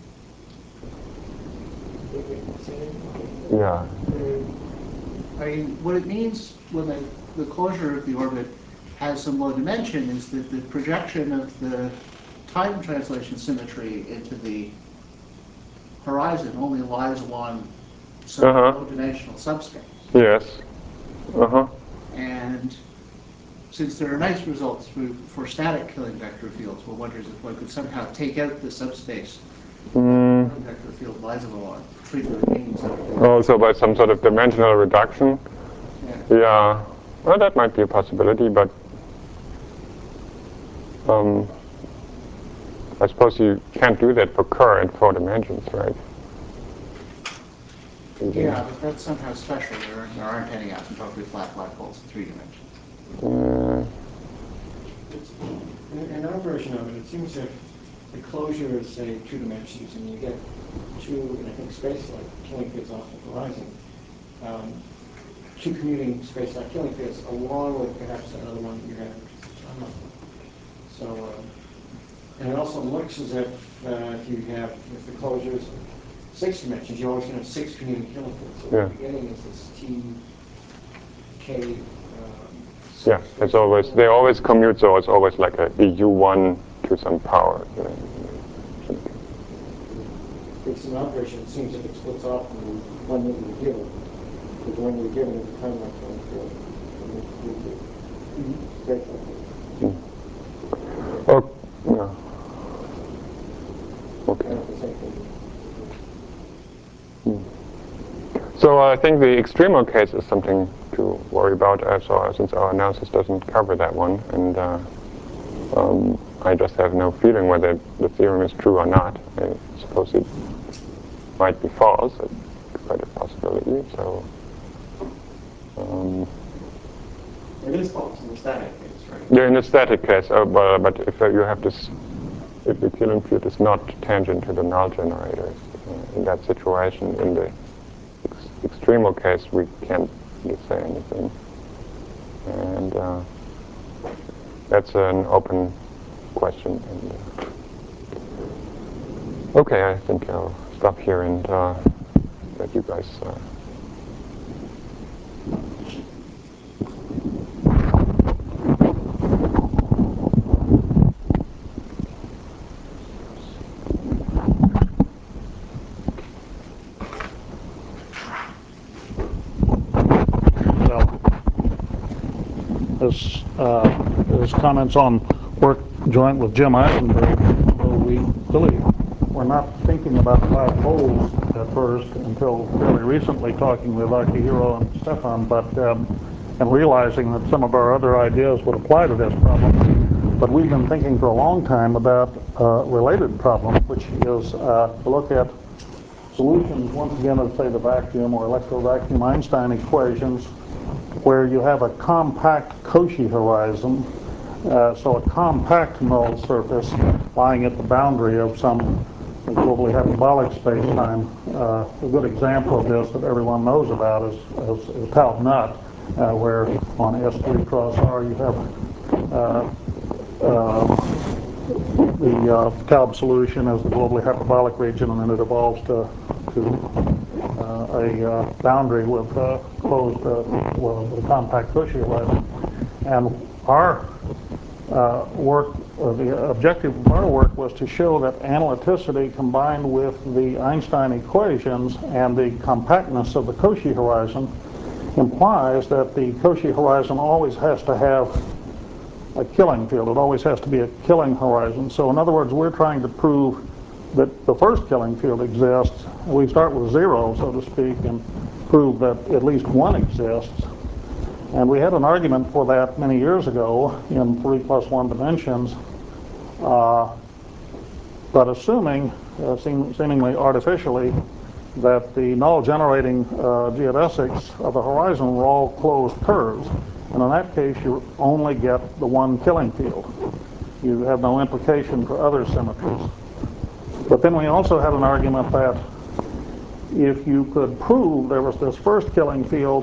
Yeah. I mean, what it means when the, the closure of the orbit has some low dimension is that the projection of the time translation symmetry into the horizon only lies along some uh-huh. low dimensional subspace. Yes. Uh-huh. And since there are nice results for, for static killing vector fields, one wonders if one could somehow take out the subspace Mm. vector field Liesel treat the remaining subspace. Oh, so by some sort of dimensional reduction? Yeah. Yeah. Well, that might be a possibility, but um, I suppose you can't do that for Kerr in four dimensions, right? Yeah, but that's somehow special. There aren't, there aren't any asymptotically flat black holes in three dimensions. Mm. It's, in, in our version of it, it seems that the closure is, say, two dimensions, and you get two, I think, space-like killing fields off the horizon. Um, two commuting space-like killing fields, along with perhaps another one that you have, which is a tunnel. So, um, and it also looks as if uh, if you have, if the closure is six dimensions, you're always going to have six commuting killing fields. So Yeah. the beginning is this T, K. Um, Yeah, it's always, they always commute, so it's always like a U one to some power. You know. It's an operation, it seems if it splits off from the one that you're given, because the one you're given is a time like killing field. Mm. Oh, yeah. Okay. Mm. So I think the extremo case is something to worry about, uh, so, since our analysis doesn't cover that one, and uh, um, I just have no feeling whether the theorem is true or not. I suppose it might be false, it's quite a possibility. So um, It is false in the static case, right? yeah, in the static case, uh, but, but if uh, you have this, if the killing field is not tangent to the null generator, uh, in that situation, in the ex extremo case, we can't really say anything, and uh, that's an open question. And, uh, okay, I think I'll stop here and uh, let you guys. Uh, His, uh, his comments on work joint with Jim Eisenberg, so we really were not thinking about black holes at first until fairly recently, talking with Akihiro and Stefan, but um, and realizing that some of our other ideas would apply to this problem. But we've been thinking for a long time about a related problem, which is uh, to look at solutions, once again, of, say, the vacuum or electrovacuum Einstein equations, where you have a compact Cauchy horizon, uh, so a compact null surface lying at the boundary of some globally hyperbolic space-time. Uh, a good example of this that everyone knows about is, is, is Taub Nut, uh, where on S three cross R you have uh, uh, the uh, Taub solution as the globally hyperbolic region, and then it evolves to, to Uh, a uh, boundary with uh, closed, uh, well, with a compact Cauchy horizon. And our uh, work, uh, the objective of our work was to show that analyticity combined with the Einstein equations and the compactness of the Cauchy horizon implies that the Cauchy horizon always has to have a killing field. It always has to be a killing horizon. So in other words, we're trying to prove that the first killing field exists. We start with zero, so to speak, and prove that at least one exists. And we had an argument for that many years ago in three plus one dimensions, uh, but assuming, uh, seem, seemingly artificially, that the null generating uh, geodesics of the horizon were all closed curves. And in that case, you only get the one killing field. You have no implication for other symmetries. But then we also had an argument that if you could prove there was this first killing field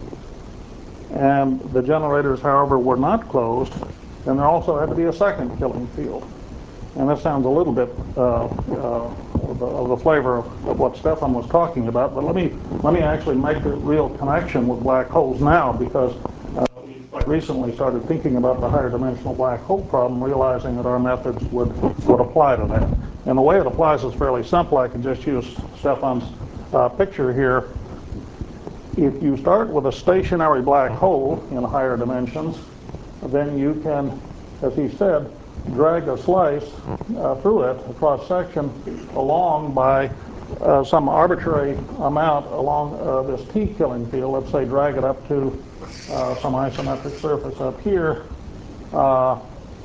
and the generators, however, were not closed, then there also had to be a second killing field. And this sounds a little bit uh, uh, of, the, of the flavor of, of what Stefan was talking about, but let me, let me actually make a real connection with black holes now, because uh, we recently started thinking about the higher dimensional black hole problem, realizing that our methods would, would apply to that. And the way it applies is fairly simple. I can just use Stefan's uh, picture here. If you start with a stationary black hole in higher dimensions, then you can, as he said, drag a slice uh, through it, a cross section, along by uh, some arbitrary amount along uh, this T killing field. Let's say drag it up to uh, some isometric surface up here, uh,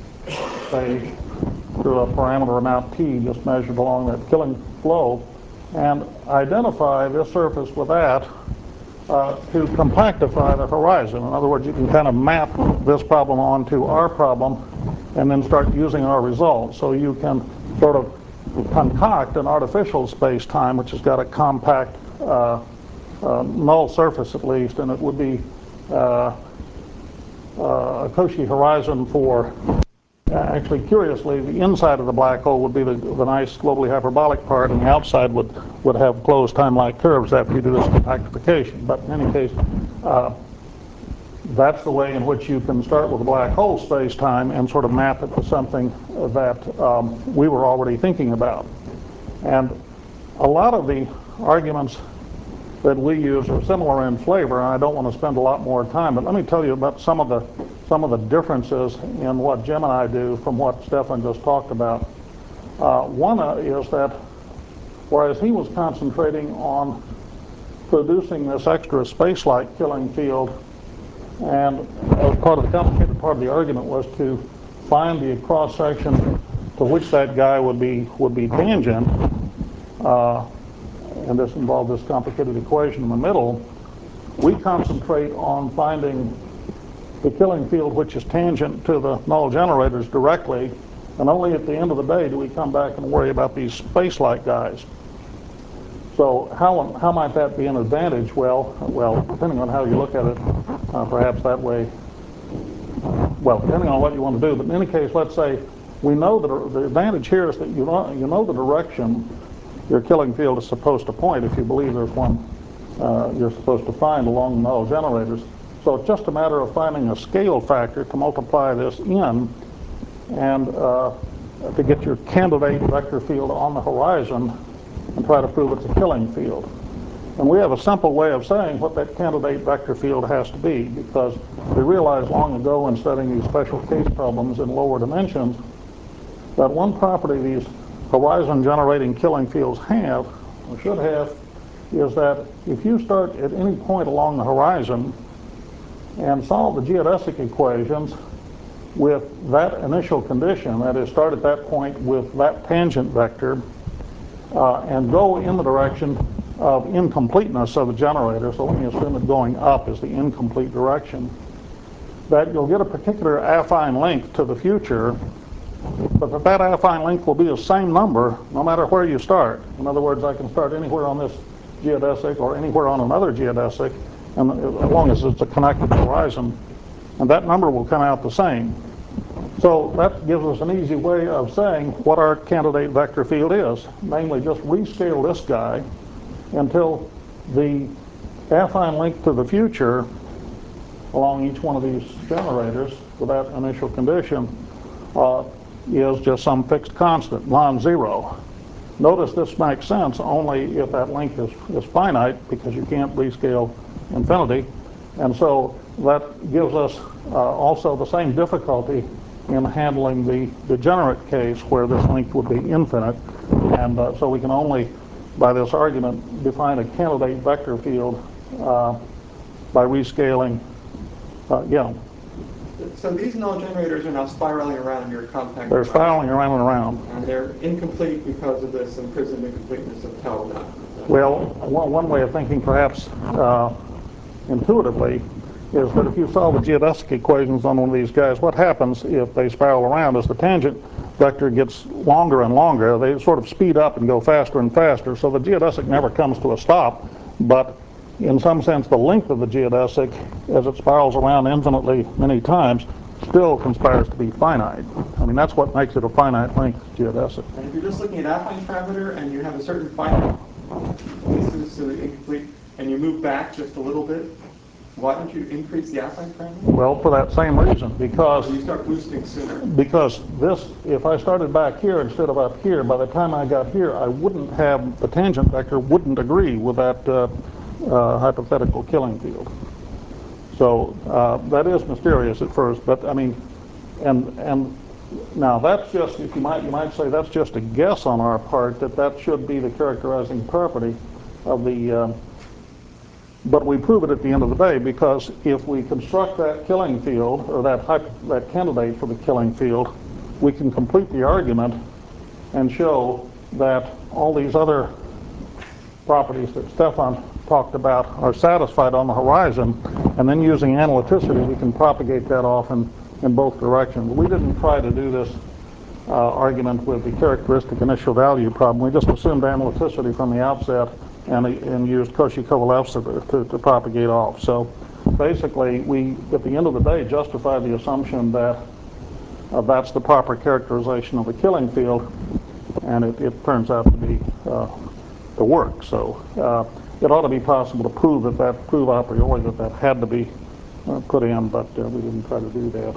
say through a parameter amount T just measured along that killing flow, and identify this surface with that uh, to compactify the horizon. In other words, you can kind of map this problem onto our problem and then start using our results. So you can sort of concoct an artificial space-time which has got a compact uh, uh, null surface at least, and it would be uh, uh, a Cauchy horizon for, uh, actually curiously, the inside of the black hole would be the, the nice globally hyperbolic part, and the outside would, would have closed time-like curves after you do this compactification. But in any case, uh, that's the way in which you can start with a black hole space-time and sort of map it to something that um, we were already thinking about. And a lot of the arguments that we use are similar in flavor, and I don't want to spend a lot more time, but let me tell you about some of the some of the differences in what Jim and I do from what Stefan just talked about. Uh, one uh, is that whereas he was concentrating on producing this extra space-like killing field, and as part of the complicated part of the argument was to find the cross section to which that guy would be would be tangent, uh, and this involved this complicated equation in the middle. We concentrate on finding the killing field which is tangent to the null generators directly, and only at the end of the day do we come back and worry about these space-like guys. So how how might that be an advantage? Well, well, depending on how you look at it, uh, perhaps that way. Well, depending on what you want to do. But in any case, let's say we know that the advantage here is that you know you know the direction your killing field is supposed to point, if you believe there's one uh, you're supposed to find along the null generators. So it's just a matter of finding a scale factor to multiply this in, and uh, to get your candidate vector field on the horizon and try to prove it's a killing field. And we have a simple way of saying what that candidate vector field has to be, because we realized long ago in studying these special case problems in lower dimensions that one property these horizon generating killing fields have, or should have, is that if you start at any point along the horizon and solve the geodesic equations with that initial condition, that is, start at that point with that tangent vector, uh, and go in the direction of incompleteness of the generator, so let me assume that going up is the incomplete direction, that you'll get a particular affine length to the future, but that that affine length will be the same number no matter where you start. In other words, I can start anywhere on this geodesic or anywhere on another geodesic, and as long as it's a connected horizon, and that number will come out the same. So that gives us an easy way of saying what our candidate vector field is, namely just rescale this guy until the affine length to the future along each one of these generators with that initial condition uh, is just some fixed constant, non-zero. Notice this makes sense only if that length is, is finite, because you can't rescale infinity, and so that gives us uh, also the same difficulty in handling the degenerate case where this length would be infinite, and uh, so we can only, by this argument, define a candidate vector field uh, by rescaling, uh, yeah. So these null generators are now spiraling around in your compact. They're spiraling around and around. And they're incomplete because of this imprisoned incompleteness of tau dot. Well, one, one way of thinking perhaps uh, intuitively is that if you solve the geodesic equations on one of these guys, what happens if they spiral around is the tangent vector gets longer and longer. They sort of speed up and go faster and faster, so the geodesic never comes to a stop, but in some sense the length of the geodesic, as it spirals around infinitely many times, still conspires to be finite. I mean, that's what makes it a finite length geodesic. And if you're just looking at affine parameter and you have a certain finite, this is uh, incomplete, and you move back just a little bit, why don't you increase the affine parameter? Well, for that same reason, because you start boosting sooner. Because this, if I started back here instead of up here, by the time I got here, I wouldn't have, the tangent vector wouldn't agree with that uh, uh, hypothetical killing field. So uh, that is mysterious at first, but I mean, and and now that's just, if you might you might say that's just a guess on our part that that should be the characterizing property of the. Uh, but we prove it at the end of the day, because if we construct that killing field, or that hypo, that candidate for the killing field, we can complete the argument and show that all these other properties that Stefan talked about are satisfied on the horizon, and then using analyticity we can propagate that off in, in both directions. We didn't try to do this uh, argument with the characteristic initial value problem. We just assumed analyticity from the outset and, and used Cauchy-Kovalev's to, to, to propagate off. So basically we, at the end of the day, justify the assumption that uh, that's the proper characterization of the killing field, and it, it turns out to be uh, the work. So uh, it ought to be possible to prove that that prove a priori that that had to be uh, put in, but uh, we didn't try to do that.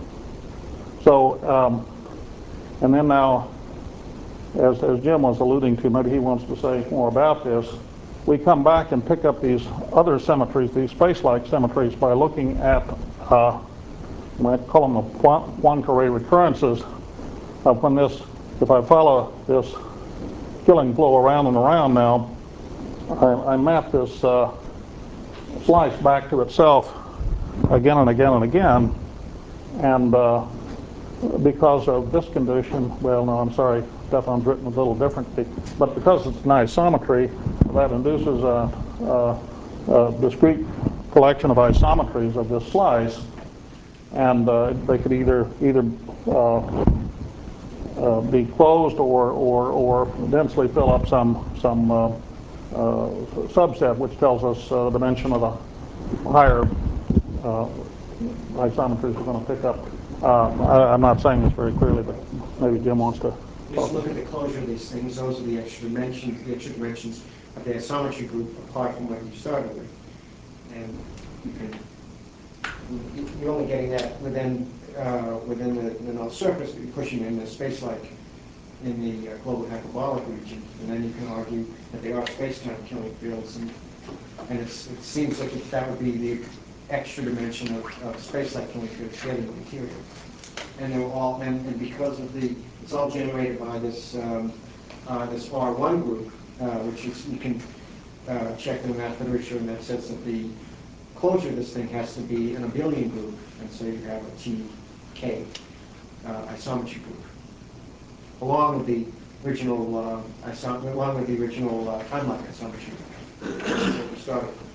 So um, and then now, as, as Jim was alluding to, maybe he wants to say more about this, we come back and pick up these other symmetries, these space-like symmetries, by looking at, uh, you might call them the Poincare recurrences of when this, if I follow this killing flow around and around now, I, I map this uh, slice back to itself again and again and again, and uh, because of this condition, well, no, I'm sorry, Stefan's written a little differently, but because it's an isometry, that induces a, a, a discrete collection of isometries of this slice, and uh, they could either either uh, uh, be closed or, or or densely fill up some some uh, uh, subset, which tells us uh, the dimension of the higher uh, isometries we're going to pick up. Uh, I, I'm not saying this very clearly, but maybe Jim wants to. Just look at the closure of these things. Those are the extra dimensions, the extra dimensions of the isometry group apart from what you started with. And you can, you're only getting that within uh, within the, the null surface, but you're pushing in the space-like in the uh, global hyperbolic region. And then you can argue that they are space-time killing fields. And, and it's, it seems like it, that would be the extra dimension of, of space-like killing fields getting the material. And they're all, and, and because of the, it's all generated by this um, uh, this R one group, uh, which is, you can uh, check in the math literature, and that says that the closure of this thing has to be an abelian group, and so you have a T K uh, isometry group, along with the original uh, isom along with the original uh, time-like isometry that we started with.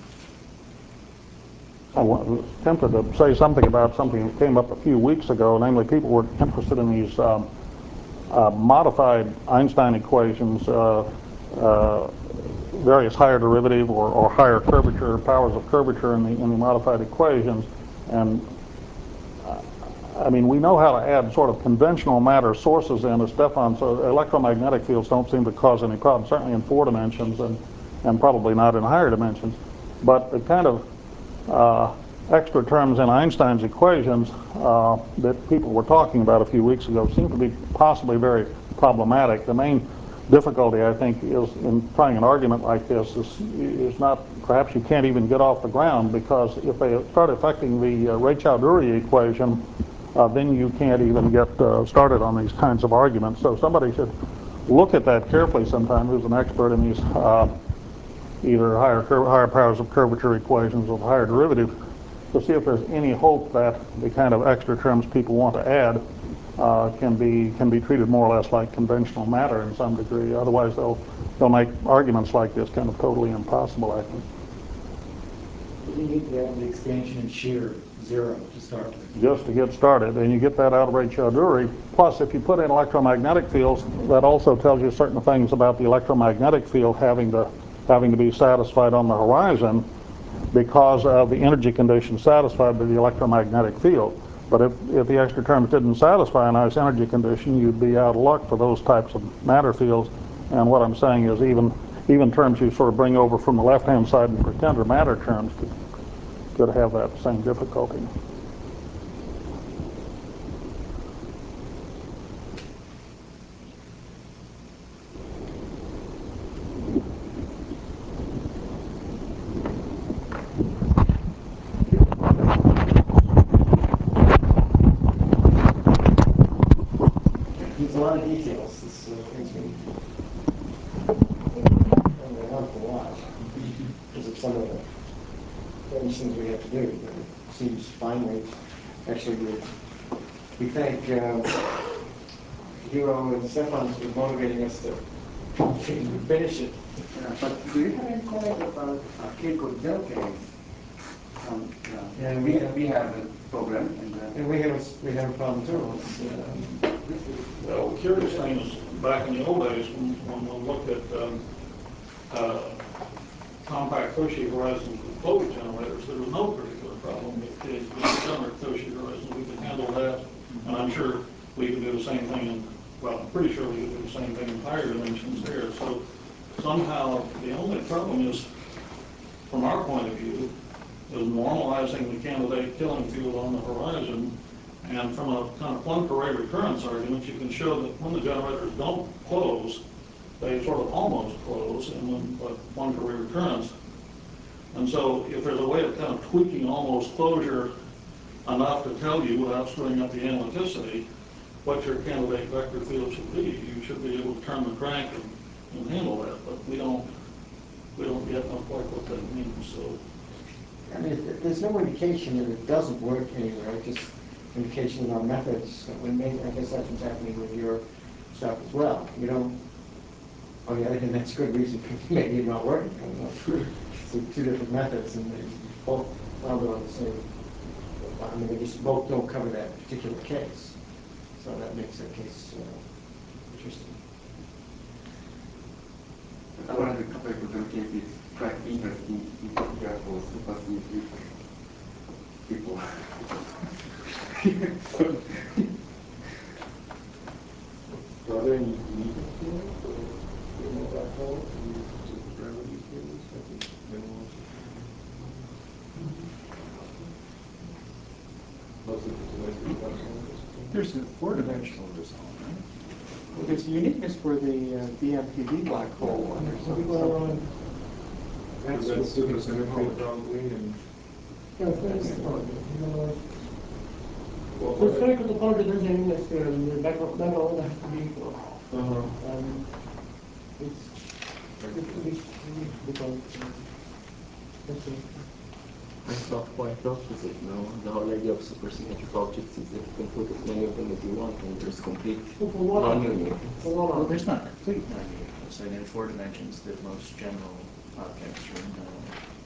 I was tempted to say something about something that came up a few weeks ago, namely people were interested in these um, uh, modified Einstein equations, uh, uh, various higher derivative or, or higher curvature, powers of curvature in the, in the modified equations. And uh, I mean, we know how to add sort of conventional matter sources in, as Stefan said. Electromagnetic fields don't seem to cause any problem, certainly in four dimensions and, and probably not in higher dimensions. But the kind of Uh, extra terms in Einstein's equations uh, that people were talking about a few weeks ago seem to be possibly very problematic. The main difficulty, I think, is in trying an argument like this is, is not, perhaps you can't even get off the ground, because if they start affecting the uh, Ray-Choudhury equation, uh, then you can't even get uh, started on these kinds of arguments. So somebody should look at that carefully sometime, who's an expert in these uh, either higher higher powers of curvature equations or higher derivative, to see if there's any hope that the kind of extra terms people want to add uh, can be can be treated more or less like conventional matter in some degree. Otherwise, they'll they'll make arguments like this kind of totally impossible, I think. You need to have the expansion in shear zero to start with. Just to get started, and you get that out of Ray-Choudhury. Plus, if you put in electromagnetic fields, that also tells you certain things about the electromagnetic field having to having to be satisfied on the horizon because of the energy conditions satisfied by the electromagnetic field. But if, if the extra terms didn't satisfy a nice energy condition, you'd be out of luck for those types of matter fields. And what I'm saying is even even terms you sort of bring over from the left-hand side and pretend are matter terms could, could have that same difficulty. strange things we have to do, but it seems finally, actually, we, we thank uh, Hero and Stefan for motivating us to finish it. Yeah, but do you have any comment about uh, Cape of Delta? Um, yeah. And we, we, we have a problem. And, uh, and we have, a- we have a problem too. It's, uh, Well, the curious thing is, back in the old days, when, when one looked at um, uh, compact Cauchy horizons with floating generators, there was no particular problem with the generate Cauchy horizons. We could handle that, and I'm sure we could do the same thing in, well, I'm pretty sure we could do the same thing in higher dimensions there. So somehow, the only problem is, from our point of view, is normalizing the candidate killing field on the horizon. And from a kind of Poincare recurrence argument, you can show that when the generators don't close, they sort of almost close, and when but Poincare recurrence. And so if there's a way of kind of tweaking almost closure enough to tell you, without screwing up the analyticity, what your candidate vector field should be, you should be able to turn the crank and, and handle that. But we don't, we don't yet know quite what that means. So, I mean, there's no indication that it doesn't work anywhere, just indication in our methods that we made. I guess that's what's happening with your stuff as well. You don't, on the other hand, that's good reason for maybe it not working. So two different methods, and they both found it on the same, I mean, they just both don't cover that particular case. So that makes that case uh, interesting. One of the particular cases is quite interesting in particular for supersymmetric people. So are there any Newton fields or you know black holes and just gravity fields? I think minimal. Most of the symmetric black holes. There's a four-dimensional design, right? Well, there's a uniqueness for the uh, B M P V black hole, and there's something on. That's that's supersymmetry probably, and Yes, that's well, So spherical topology doesn't mean that the background background has to be equal. uh-huh. Um, it's it's a bit because let's see. It's not quite the opposite, no? The whole idea of supersymmetric objects is that you can put as many of them as you want, and there's complete So for what? non-union. For what? Well, there's not complete non-uniqueness. I mean, in four dimensions, the most general objects are in uh,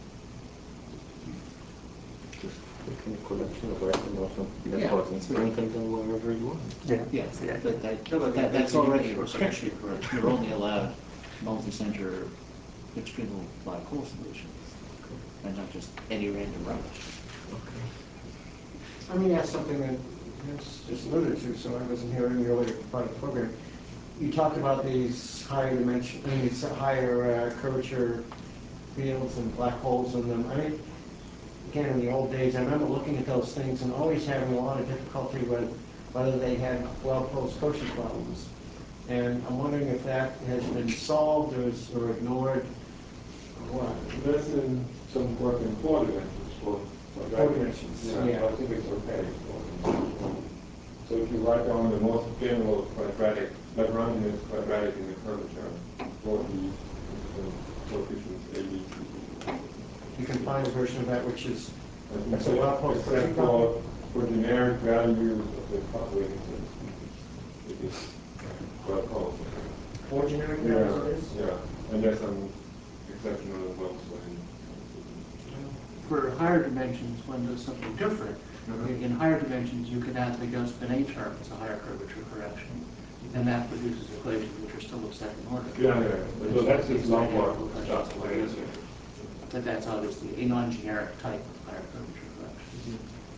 Just taking a collection of random motion that Yeah. causing strengthen them wherever you want. Yeah, yeah, but that, that, that's already structurally correct. You're only allowed multi-center extremal black hole solutions, and not just any random rubbish. Okay. Let me ask something that Vince just alluded to, so I wasn't here in the earlier part of the program. You talked about these higher dimension, I mean, these higher uh, curvature fields and black holes in them. I mean, again, in the old days, I remember looking at those things and always having a lot of difficulty with whether they had well-posed Cauchy problems. And I'm wondering if that has been solved or, is, or ignored, or what? That's in some work in four dimensions for Four dimensions, Yeah, yeah. I think it's okay. So if you write down the most general quadratic, Lagrangian quadratic in the curvature for the coefficients A, B, C, D. You can find a version of that which is That's a well-posed except Cauchy for, problem. for generic values of the coupling, it is well posed. For generic Yeah, values it is? yeah, and there's some exceptional well swing. For higher dimensions, one does something different. Mhm. In higher dimensions, you can add the Gauss-Bonnet term as a higher curvature correction, and that produces equations which are still of second order. Yeah, yeah, so that's just not what Gauss Bonnet is. But that's obviously a non-generic type of higher curvature correction.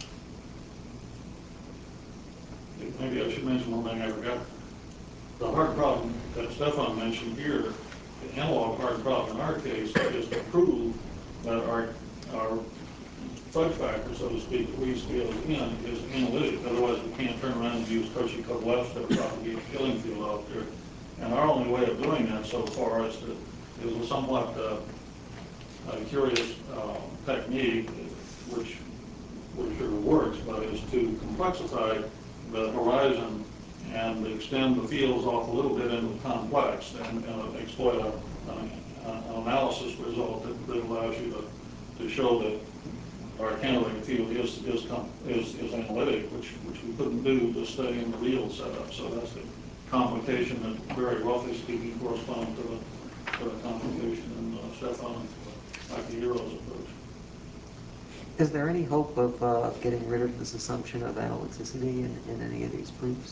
maybe I should mention one thing I forgot. The hard problem that Stefan mentioned here, the analog hard problem in our case, is to prove that our, our fudge factor, so to speak, that we scale in is analytic. Otherwise, we can't turn around and use Cauchy-Kovalevs to propagate the killing field out there. And our only way of doing that so far is to is a somewhat uh, a curious uh, technique, which which sure works, but is to complexify the horizon and extend the fields off a little bit into the complex and, and exploit a, an, an analysis result that, that allows you to, to show that our cantilever field is, is, com- is, is analytic, which, which we couldn't do just studying the real setup. So that's the complication that, very roughly speaking, corresponds to the, to the complication in uh, Stefan Akihira's approach. Is there any hope of uh, getting rid of this assumption of analyticity in, in any of these proofs?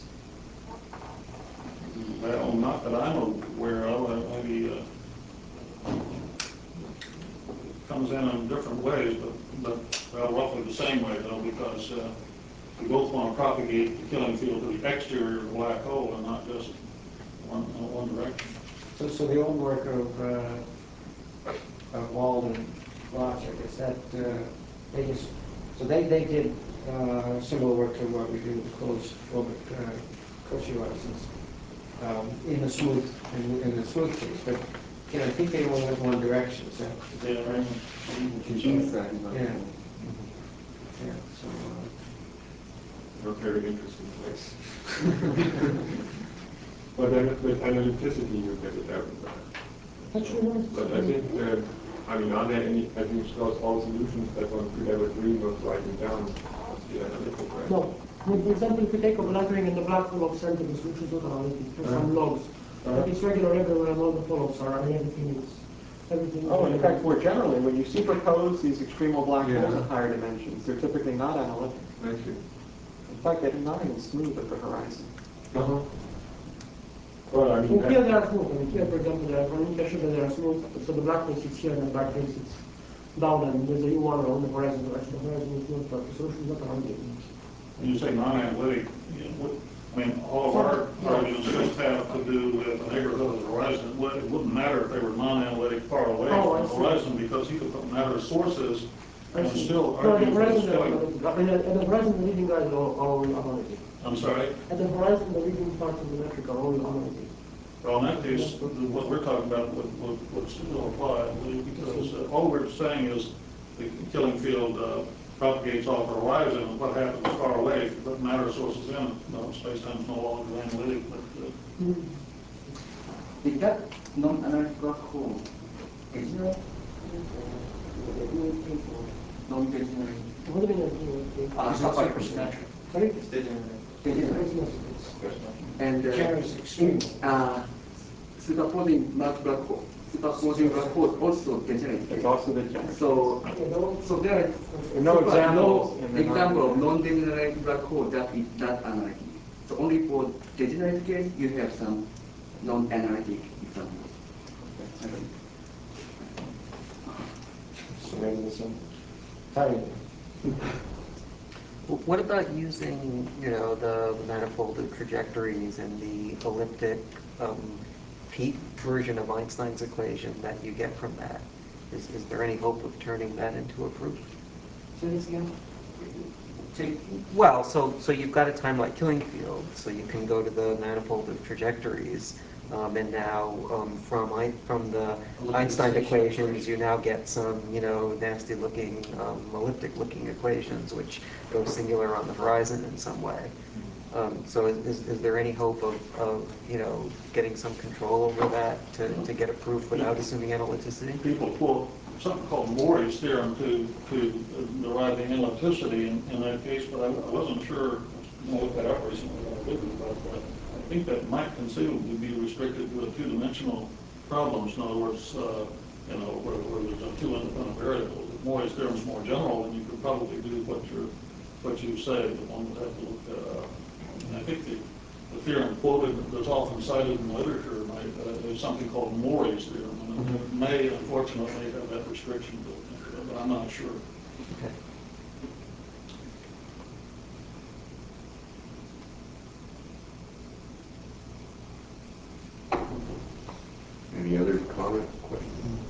Well, not that I'm aware of. uh, Maybe uh, comes in in different ways, but, but well, roughly the same way, though, because uh, we both want to propagate the killing field to the exterior of the black hole and not just one, uh, one direction. So, so the old work of, uh, of Wald and Lotz, I guess, that, uh, they just, so they, they did uh, similar work to what we do with the closed orbit uh, Cauchy horizons um, in the smooth, in, in the smooth case, but, you know, I think they only went one direction, so. Yeah, right. Inside. Yeah. Yeah, so, uh, Not very interesting place. But then with analyticity you get it everywhere. But I think, uh, I mean, are there any, I think across all solutions that one could ever dream of writing down the analytic, right? No. I mean, for example, if you take a black ring and the black hole of centers, which is not analytic, there's some logs. But it's regular everywhere and all the follows are, and everything is, everything is. Oh, and in fact, more generally, when you superpose these extremal black holes Yeah. at higher dimensions, they're typically not analytic. Thank you. In fact, they're not even smooth at the horizon. Uh-huh. Well, I mean, In here that, they are smooth, and here, for example, they are, from indication that they are smooth, so the black hole sits here and the black hole sits down, and there's a U one around the horizon, but actually the horizon is not, but the solution is not analytic. When you say non-analytic, you know, what, I mean, all of our arguments just have to do with the neighborhood of the horizon. It would- it wouldn't matter if they were non-analytic far away Oh, I from the see. horizon, because you could put matter sources I and see. still No, at the argue for horizon, this they are killing. analytic. I mean, at at the horizon, the leading guys are all, all analytic. I'm sorry? At the horizon, the leading parts of the metric are all analytic. Well, in that case, what we're talking about would, would, would still apply, I believe, because uh, all we're saying is the killing field uh, propagates off the horizon, and what happens far away, if you put matter sources in, no, space-time is no longer analytic, but uh, Is that non-analytic black hole? Is it non-degenerate? What do you mean? Ah, It's not supersymmetric. Sorry? It's degenerate. Degenerate. And uh, Degenerate is extreme. uh, superposing black black hole, superposing black hole also degenerate. It's also degenerate. So, so there is No so far examples no in the example of non-degenerate. non-degenerate black hole that is that analytic. So only for degenerate case you have some non-analytic examples. So there's some tiny. What about using, you know, the manifolded trajectories and the elliptic um, peak version of Einstein's equation that you get from that? Is, is there any hope of turning that into a proof? So this again? Take, well, so so you've got a time-like killing field, so you can go to the manifolded trajectories, um, and now um, from I, from the Einstein equations, you now get some, you know, nasty-looking um, elliptic-looking equations, which go singular on the horizon in some way. Um, so is, is, is there any hope of, of, you know, getting some control over that to, to get a proof without assuming analyticity? people quote something called Morey's theorem to, to derive the analyticity in, in that case, but I, I wasn't sure, I looked that up recently, but I didn't, but uh, I think that might conceivably be restricted to a two-dimensional problems. In other words, uh, you know, where, where there's a two independent variables. If Morey's theorem is more general, then you could probably do what you're, what you say, but one would have to look that up. And I think the, the theorem quoted that's often cited in literature might, uh, is something called Morey's theorem, and it may unfortunately have that restriction built into it, but I'm not sure. Okay. any other comments, questions?